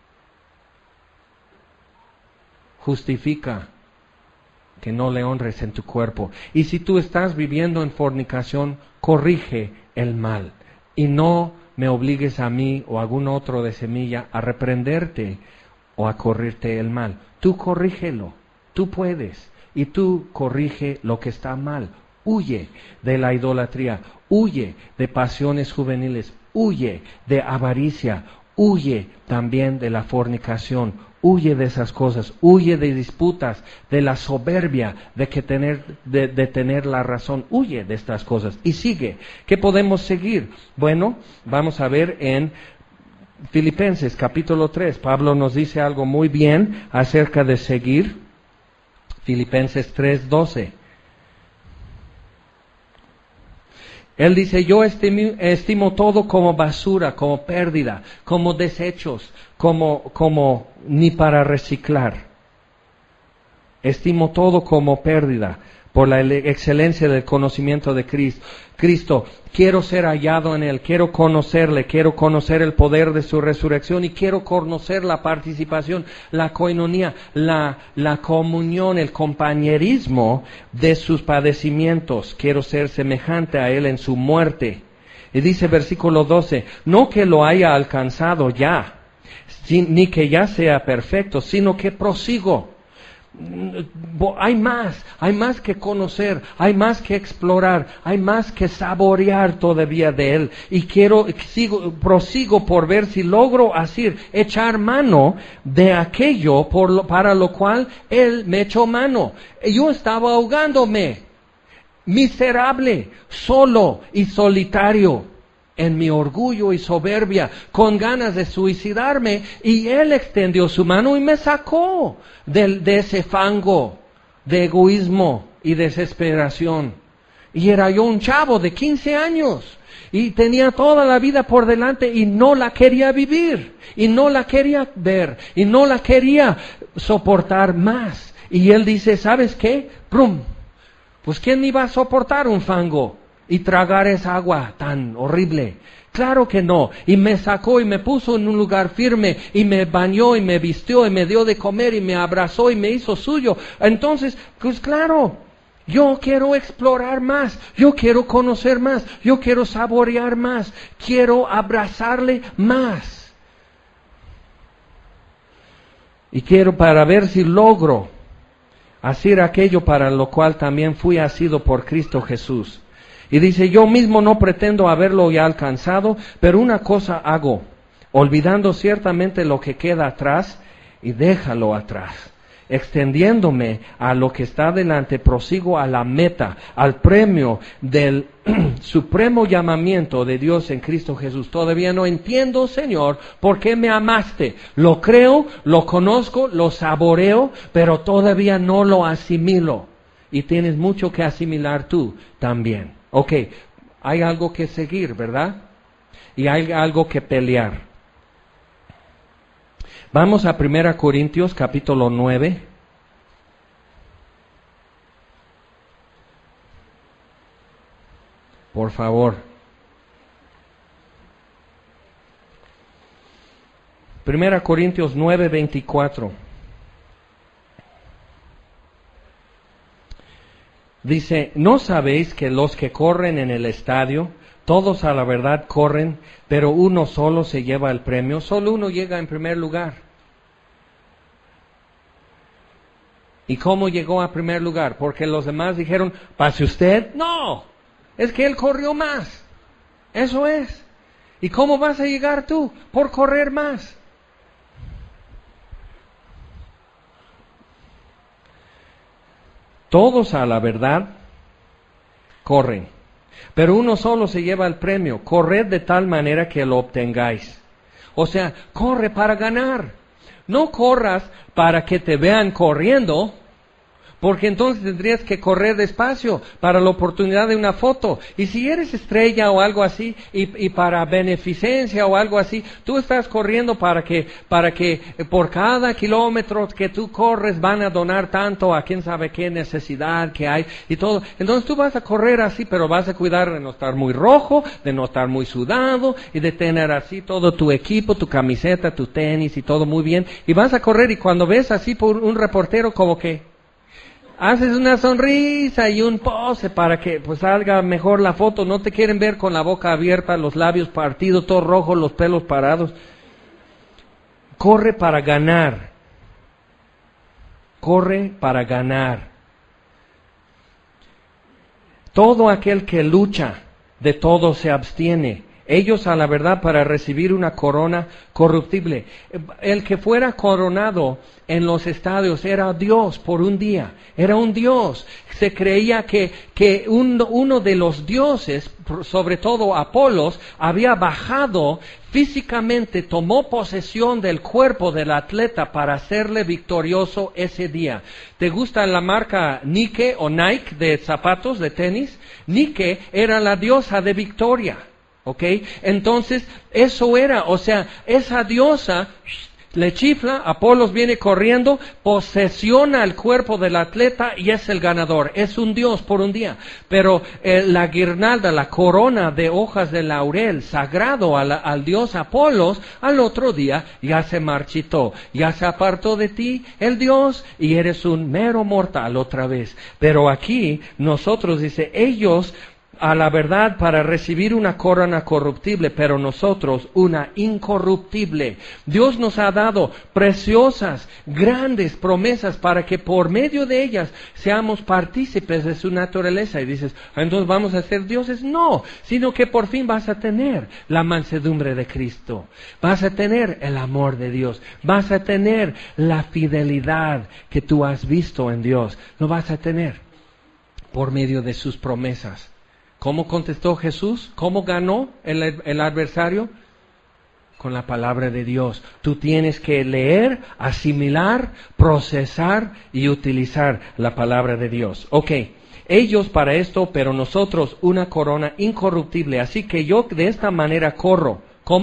justifica que no le honres en tu cuerpo. Y si tú estás viviendo en fornicación, corrige el mal. Y no me obligues a mí o a algún otro de Semilla a reprenderte o a corregirte el mal. Tú corrígelo, tú puedes. Y tú corrige lo que está mal. Huye de la idolatría, huye de pasiones juveniles, huye de avaricia, huye también de la fornicación. Huye de esas cosas, huye de disputas, de la soberbia, de que tener, de, de tener la razón, huye de estas cosas y sigue. ¿Qué podemos seguir? Bueno, vamos a ver en Filipenses capítulo tres, Pablo nos dice algo muy bien acerca de seguir. Filipenses tres, doce. Él dice, yo estimo, estimo todo como basura, como pérdida, como desechos, como, como ni para reciclar. Estimo todo como pérdida por la excelencia del conocimiento de Cristo. Cristo, quiero ser hallado en Él, quiero conocerle, quiero conocer el poder de su resurrección y quiero conocer la participación, la coinonía, la, la comunión, el compañerismo de sus padecimientos. Quiero ser semejante a Él en su muerte. Y dice versículo doce, no que lo haya alcanzado ya, ni que ya sea perfecto, sino que prosigo. Hay más, hay más que conocer, hay más que explorar, hay más que saborear todavía de Él. Y quiero, sigo, prosigo por ver si logro así, echar mano de aquello por lo, para lo cual Él me echó mano. Yo estaba ahogándome, miserable, solo y solitario, en mi orgullo y soberbia, con ganas de suicidarme, y Él extendió su mano y me sacó de, de ese fango de egoísmo y desesperación. Y era yo un chavo de quince años, y tenía toda la vida por delante, y no la quería vivir, y no la quería ver, y no la quería soportar más. Y Él dice, ¿sabes qué? ¡Prum! Pues ¿quién iba a soportar un fango y tragar esa agua tan horrible Claro que no. Y me sacó y me puso en un lugar firme y me bañó y me vistió y me dio de comer y me abrazó y me hizo suyo. Entonces, pues claro, yo quiero explorar más, yo quiero conocer más, yo quiero saborear más, quiero abrazarle más. Y quiero para ver si logro hacer aquello para lo cual también fui asido por Cristo Jesús. Y dice, yo mismo no pretendo haberlo ya alcanzado, pero una cosa hago, olvidando ciertamente lo que queda atrás, y déjalo atrás. Extendiéndome a lo que está delante, prosigo a la meta, al premio del supremo llamamiento de Dios en Cristo Jesús. Todavía no entiendo, Señor, por qué me amaste. Lo creo, lo conozco, lo saboreo, pero todavía no lo asimilo. Y tienes mucho que asimilar tú también. Ok, hay algo que seguir, ¿verdad? Y hay algo que pelear. Vamos a Primera Corintios capítulo nueve. Por favor. Primera Corintios nueve, veinticuatro. Dice, ¿no sabéis que los que corren en el estadio, todos a la verdad corren, pero uno solo se lleva el premio? Solo uno llega en primer lugar. ¿Y cómo llegó a primer lugar? Porque los demás dijeron, ¿pase usted? No, es que él corrió más. Eso es. ¿Y cómo vas a llegar tú? Por correr más. Todos a la verdad corren, pero uno solo se lleva el premio. Corred de tal manera que lo obtengáis. O sea, corre para ganar. No corras para que te vean corriendo, porque entonces tendrías que correr despacio para la oportunidad de una foto. Y si eres estrella o algo así, y, y para beneficencia o algo así, tú estás corriendo para que, para que por cada kilómetro que tú corres van a donar tanto a quién sabe qué necesidad que hay y todo. Entonces tú vas a correr así, pero vas a cuidar de no estar muy rojo, de no estar muy sudado y de tener así todo tu equipo, tu camiseta, tu tenis y todo muy bien. Y vas a correr y cuando ves así por un reportero como que haces una sonrisa y un pose para que pues salga mejor la foto. No te quieren ver con la boca abierta, los labios partidos, todo rojo, los pelos parados. Corre para ganar. Corre para ganar. Todo aquel que lucha, de todo se abstiene. Ellos a la verdad para recibir una corona corruptible. El que fuera coronado en los estadios era Dios por un día. Era un Dios. Se creía que, que un, uno de los dioses, sobre todo Apolos, había bajado físicamente, tomó posesión del cuerpo del atleta para hacerle victorioso ese día. ¿Te gusta la marca Nike o Nike de zapatos, de tenis? Nike era la diosa de victoria. ¿Ok? Entonces, eso era, o sea, esa diosa le chifla, Apolos viene corriendo, posesiona el cuerpo del atleta y es el ganador. Es un dios por un día. Pero eh, la guirnalda, la corona de hojas de laurel, sagrado a la, al dios Apolos, al otro día ya se marchitó. Ya se apartó de ti el dios y eres un mero mortal otra vez. Pero aquí, nosotros, dice, ellos a la verdad para recibir una corona corruptible, pero nosotros una incorruptible. Dios nos ha dado preciosas, grandes promesas para que por medio de ellas seamos partícipes de su naturaleza. Y dices, entonces vamos a ser dioses. No, sino que por fin vas a tener la mansedumbre de Cristo. Vas a tener el amor de Dios. Vas a tener la fidelidad que tú has visto en Dios. Lo vas a tener por medio de sus promesas. ¿Cómo contestó Jesús? ¿Cómo ganó el, el adversario? Con la palabra de Dios. Tú tienes que leer, asimilar, procesar y utilizar la palabra de Dios. Ok, ellos para esto, pero nosotros una corona incorruptible. Así que yo de esta manera corro. ¿Cómo?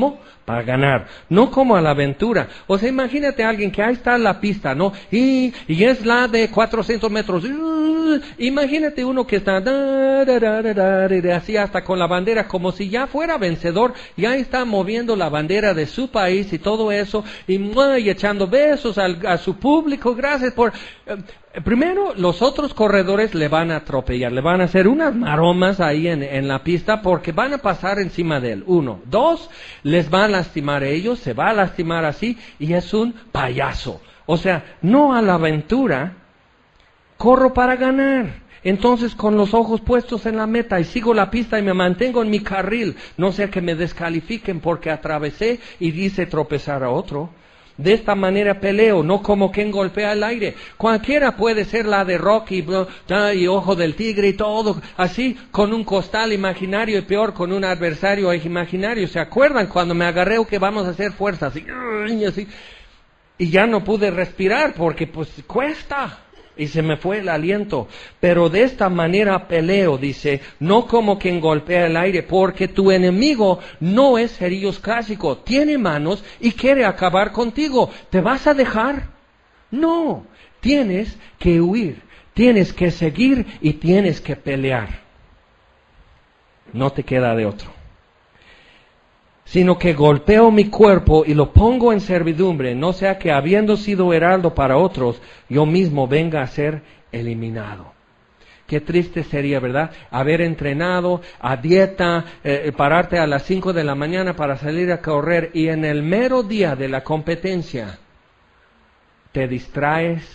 para ganar, no como a la aventura. O sea, imagínate a alguien que ahí está la pista, ¿no? Y, y es la de cuatrocientos metros. Uh, imagínate uno que está da, da, da, da, da, así hasta con la bandera, como si ya fuera vencedor, y ahí está moviendo la bandera de su país y todo eso, y, y echando besos al, a su público. Gracias por... Uh, Primero, los otros corredores le van a atropellar, le van a hacer unas maromas ahí en, en la pista porque van a pasar encima de él. Uno. Dos, les va a lastimar a ellos, se va a lastimar así y es un payaso. O sea, no a la aventura, corro para ganar. Entonces, con los ojos puestos en la meta y sigo la pista y me mantengo en mi carril, no sea que me descalifiquen porque atravesé y hice tropezar a otro. De esta manera peleo, no como quien golpea el aire. Cualquiera puede ser la de Rocky y Ojo del Tigre y todo, así, con un costal imaginario y peor, con un adversario imaginario. ¿Se acuerdan cuando me agarré o que vamos a hacer fuerza? Así, así, y ya no pude respirar porque pues cuesta. Y se me fue el aliento. Pero de esta manera peleo, dice, no como quien golpea el aire, porque tu enemigo no es Jeriyos Clásico, tiene manos y quiere acabar contigo. ¿Te vas a dejar? No, tienes que huir, tienes que seguir y tienes que pelear. No te queda de otro. Sino que golpeo mi cuerpo y lo pongo en servidumbre, no sea que habiendo sido heraldo para otros, yo mismo venga a ser eliminado. Qué triste sería, ¿verdad? Haber entrenado a dieta, eh, pararte a las cinco de la mañana para salir a correr y en el mero día de la competencia te distraes,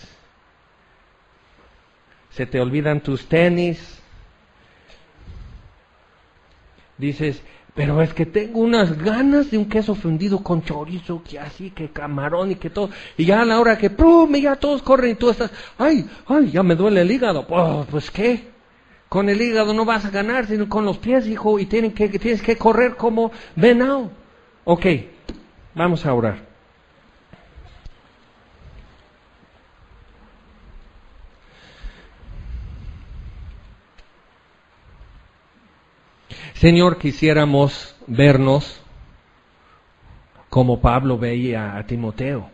se te olvidan tus tenis, dices... Pero es que tengo unas ganas de un queso fundido con chorizo, que así, que camarón y que todo. Y ya a la hora que ¡pum! Ya todos corren y tú estás, ¡ay! ¡Ay! Ya me duele el hígado. Oh, pues ¿qué? Con el hígado no vas a ganar, sino con los pies, hijo, y tienen que, tienes que correr como venado. Ok, vamos a orar. Señor, quisiéramos vernos como Pablo veía a Timoteo.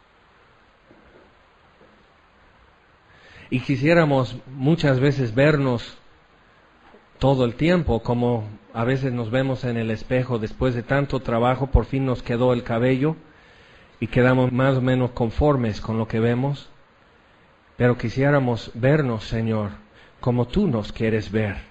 Y quisiéramos muchas veces vernos todo el tiempo, como a veces nos vemos en el espejo después de tanto trabajo, por fin nos quedó el cabello y quedamos más o menos conformes con lo que vemos. Pero quisiéramos vernos, Señor, como tú nos quieres ver.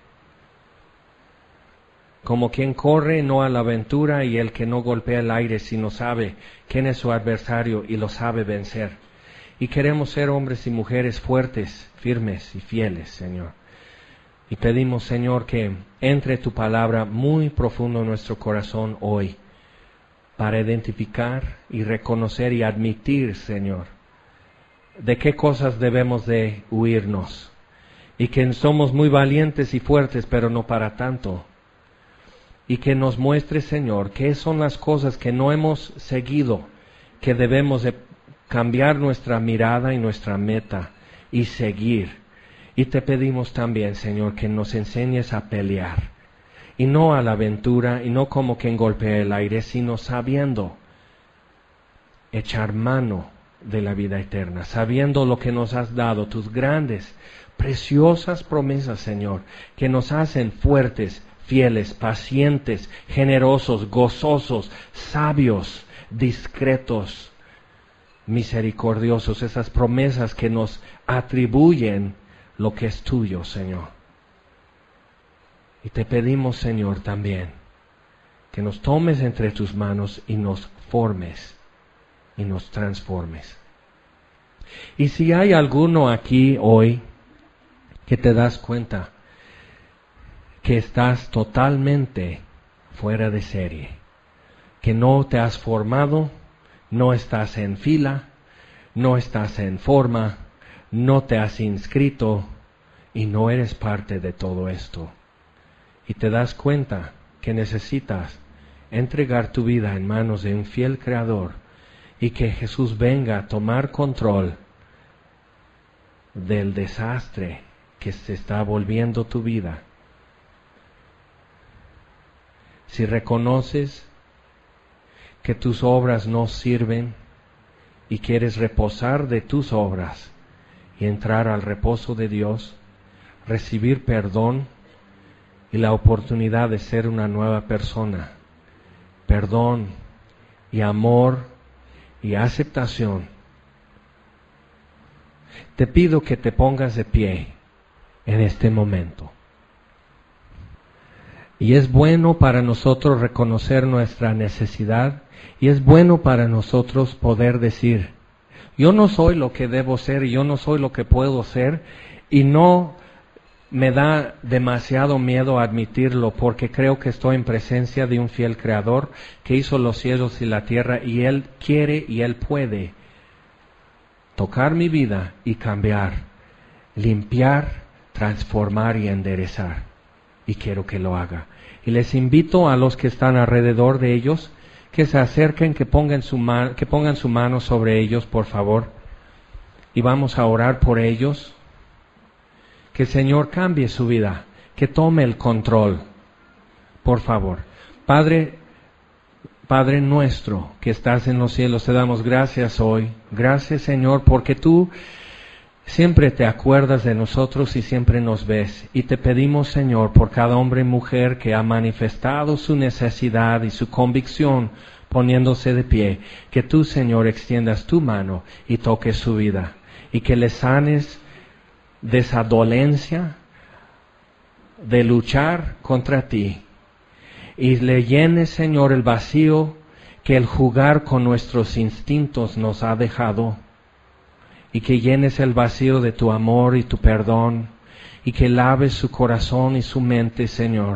Como quien corre no a la aventura y el que no golpea el aire sino sabe quién es su adversario y lo sabe vencer. Y queremos ser hombres y mujeres fuertes, firmes y fieles, Señor. Y pedimos, Señor, que entre tu palabra muy profundo en nuestro corazón hoy para identificar y reconocer y admitir, Señor, de qué cosas debemos de huirnos. Y que somos muy valientes y fuertes, pero no para tanto. Y que nos muestre, Señor, qué son las cosas que no hemos seguido, que debemos de cambiar nuestra mirada y nuestra meta y seguir. Y te pedimos también, Señor, que nos enseñes a pelear. Y no a la aventura, y no como quien golpea el aire, sino sabiendo echar mano de la vida eterna, sabiendo lo que nos has dado, tus grandes, preciosas promesas, Señor, que nos hacen fuertes, fieles, pacientes, generosos, gozosos, sabios, discretos, misericordiosos, esas promesas que nos atribuyen lo que es tuyo, Señor. Y te pedimos, Señor, también, que nos tomes entre tus manos y nos formes y nos transformes. Y si hay alguno aquí hoy que te das cuenta que estás totalmente fuera de serie, que no te has formado, no estás en fila, no estás en forma, no te has inscrito y no eres parte de todo esto. Y te das cuenta que necesitas entregar tu vida en manos de un fiel Creador y que Jesús venga a tomar control del desastre que se está volviendo tu vida. Si reconoces que tus obras no sirven y quieres reposar de tus obras y entrar al reposo de Dios, recibir perdón y la oportunidad de ser una nueva persona, perdón y amor y aceptación, te pido que te pongas de pie en este momento. Y es bueno para nosotros reconocer nuestra necesidad, y es bueno para nosotros poder decir, yo no soy lo que debo ser, y yo no soy lo que puedo ser, y no me da demasiado miedo admitirlo, porque creo que estoy en presencia de un fiel Creador que hizo los cielos y la tierra, y Él quiere y Él puede tocar mi vida y cambiar, limpiar, transformar y enderezar. Y quiero que lo haga. Y les invito a los que están alrededor de ellos que se acerquen, que pongan su mano, que pongan su mano sobre ellos, por favor. Y vamos a orar por ellos. Que el Señor cambie su vida, que tome el control, por favor. Padre, Padre nuestro que estás en los cielos, te damos gracias hoy. Gracias, Señor, porque tú siempre te acuerdas de nosotros y siempre nos ves. Y te pedimos, Señor, por cada hombre y mujer que ha manifestado su necesidad y su convicción poniéndose de pie, que tú, Señor, extiendas tu mano y toques su vida, y que le sanes de esa dolencia de luchar contra ti, y le llenes, Señor, el vacío que el jugar con nuestros instintos nos ha dejado, y que llenes el vacío de tu amor y tu perdón, y que laves su corazón y su mente, Señor,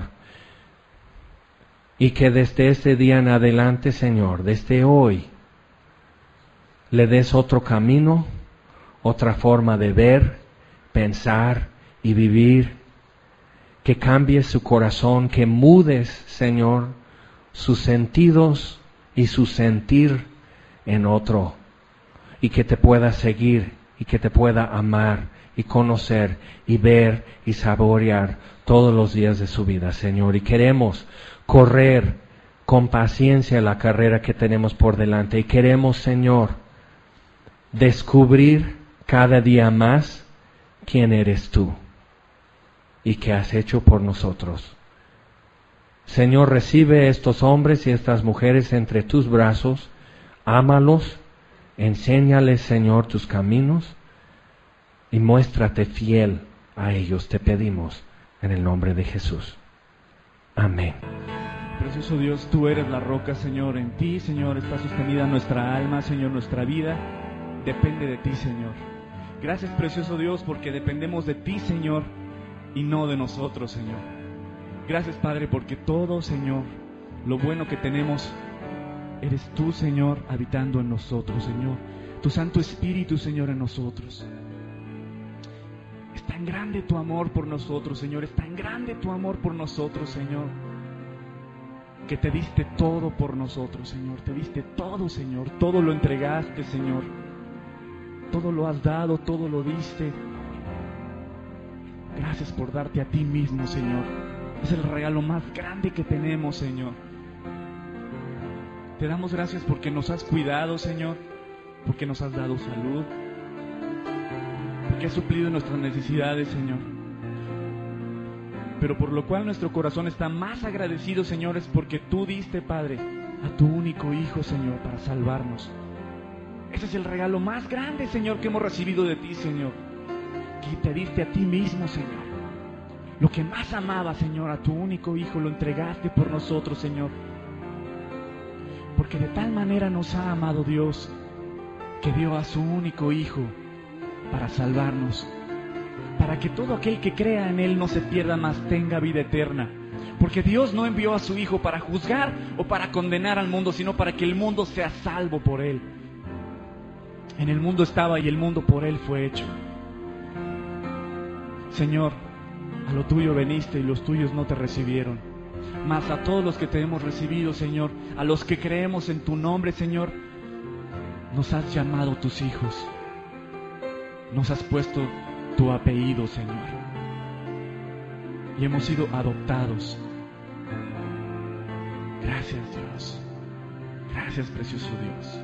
y que desde este día en adelante, Señor, desde hoy, le des otro camino, otra forma de ver, pensar y vivir, que cambies su corazón, que mudes, Señor, sus sentidos y su sentir en otro, y que te pueda seguir, y que te pueda amar, y conocer, y ver, y saborear todos los días de su vida, Señor. Y queremos correr con paciencia la carrera que tenemos por delante, y queremos, Señor, descubrir cada día más quién eres tú y qué has hecho por nosotros. Señor, recibe estos hombres y estas mujeres entre tus brazos, ámalos, enséñales, Señor, tus caminos y muéstrate fiel a ellos, te pedimos en el nombre de Jesús. Amén. Precioso Dios, tú eres la roca, Señor. En ti, Señor, está sostenida nuestra alma, Señor, nuestra vida depende de ti, Señor. Gracias, precioso Dios, porque dependemos de ti, Señor, y no de nosotros, Señor. Gracias, Padre, porque todo, Señor, lo bueno que tenemos, eres tú, Señor, habitando en nosotros, Señor. Tu Santo Espíritu, Señor, en nosotros. Es tan grande tu amor por nosotros, Señor. Es tan grande tu amor por nosotros, Señor, que te diste todo por nosotros, Señor. Te diste todo, Señor. Todo lo entregaste, Señor. Todo lo has dado, todo lo diste. Gracias por darte a ti mismo, Señor. Es el regalo más grande que tenemos, Señor. Te damos gracias porque nos has cuidado, Señor, porque nos has dado salud, porque has suplido nuestras necesidades, Señor. Pero por lo cual nuestro corazón está más agradecido, Señor, es porque tú diste, Padre, a tu único Hijo, Señor, para salvarnos. Ese es el regalo más grande, Señor, que hemos recibido de ti, Señor. Que te diste a ti mismo, Señor. Lo que más amaba, Señor, a tu único Hijo, lo entregaste por nosotros, Señor. Porque de tal manera nos ha amado Dios, que dio a su único Hijo para salvarnos, para que todo aquel que crea en Él no se pierda, mas tenga vida eterna. Porque Dios no envió a su Hijo para juzgar o para condenar al mundo, sino para que el mundo sea salvo por Él. En el mundo estaba y el mundo por Él fue hecho. Señor, a lo tuyo veniste y los tuyos no te recibieron. Mas a todos los que te hemos recibido, Señor, a los que creemos en tu nombre, Señor, nos has llamado tus hijos. Nos has puesto tu apellido, Señor. Y hemos sido adoptados. Gracias, Dios. Gracias, precioso Dios.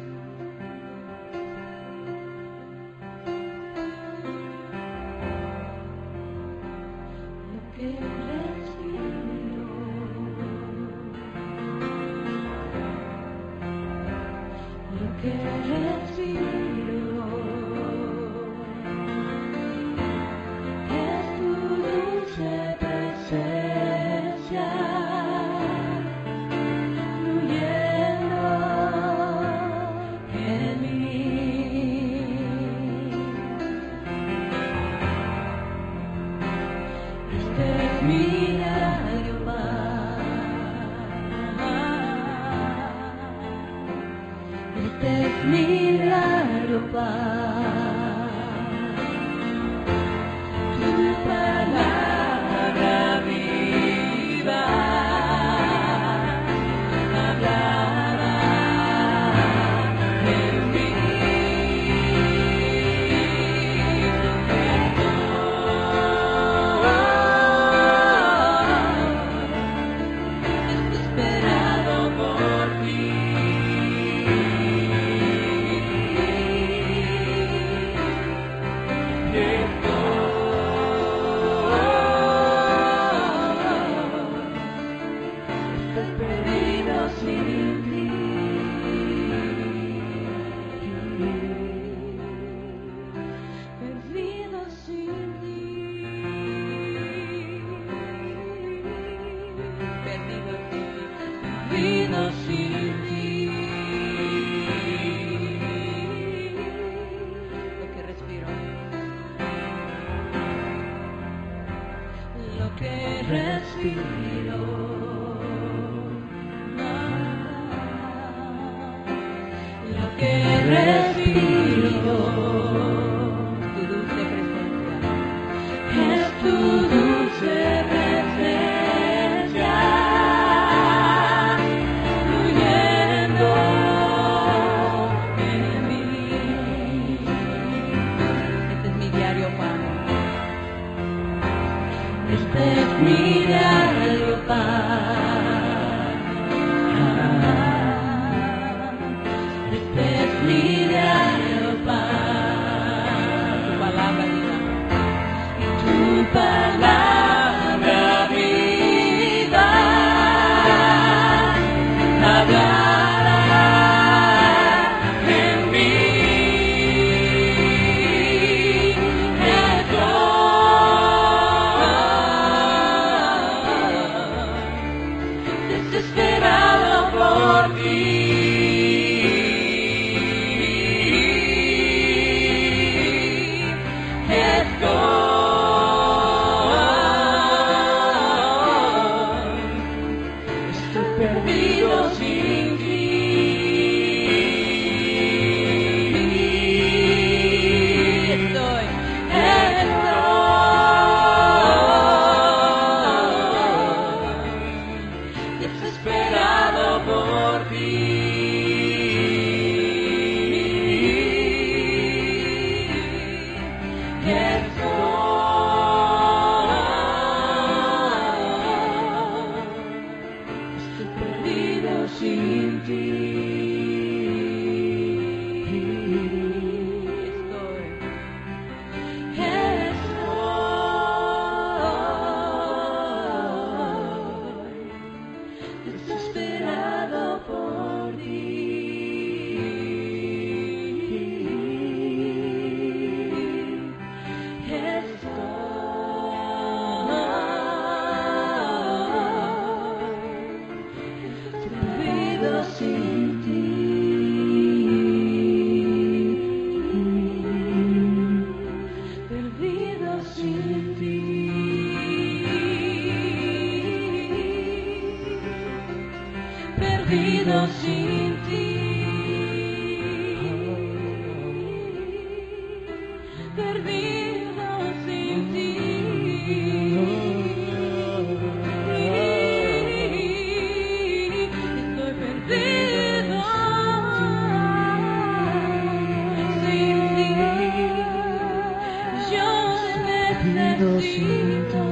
Perdido sin ti.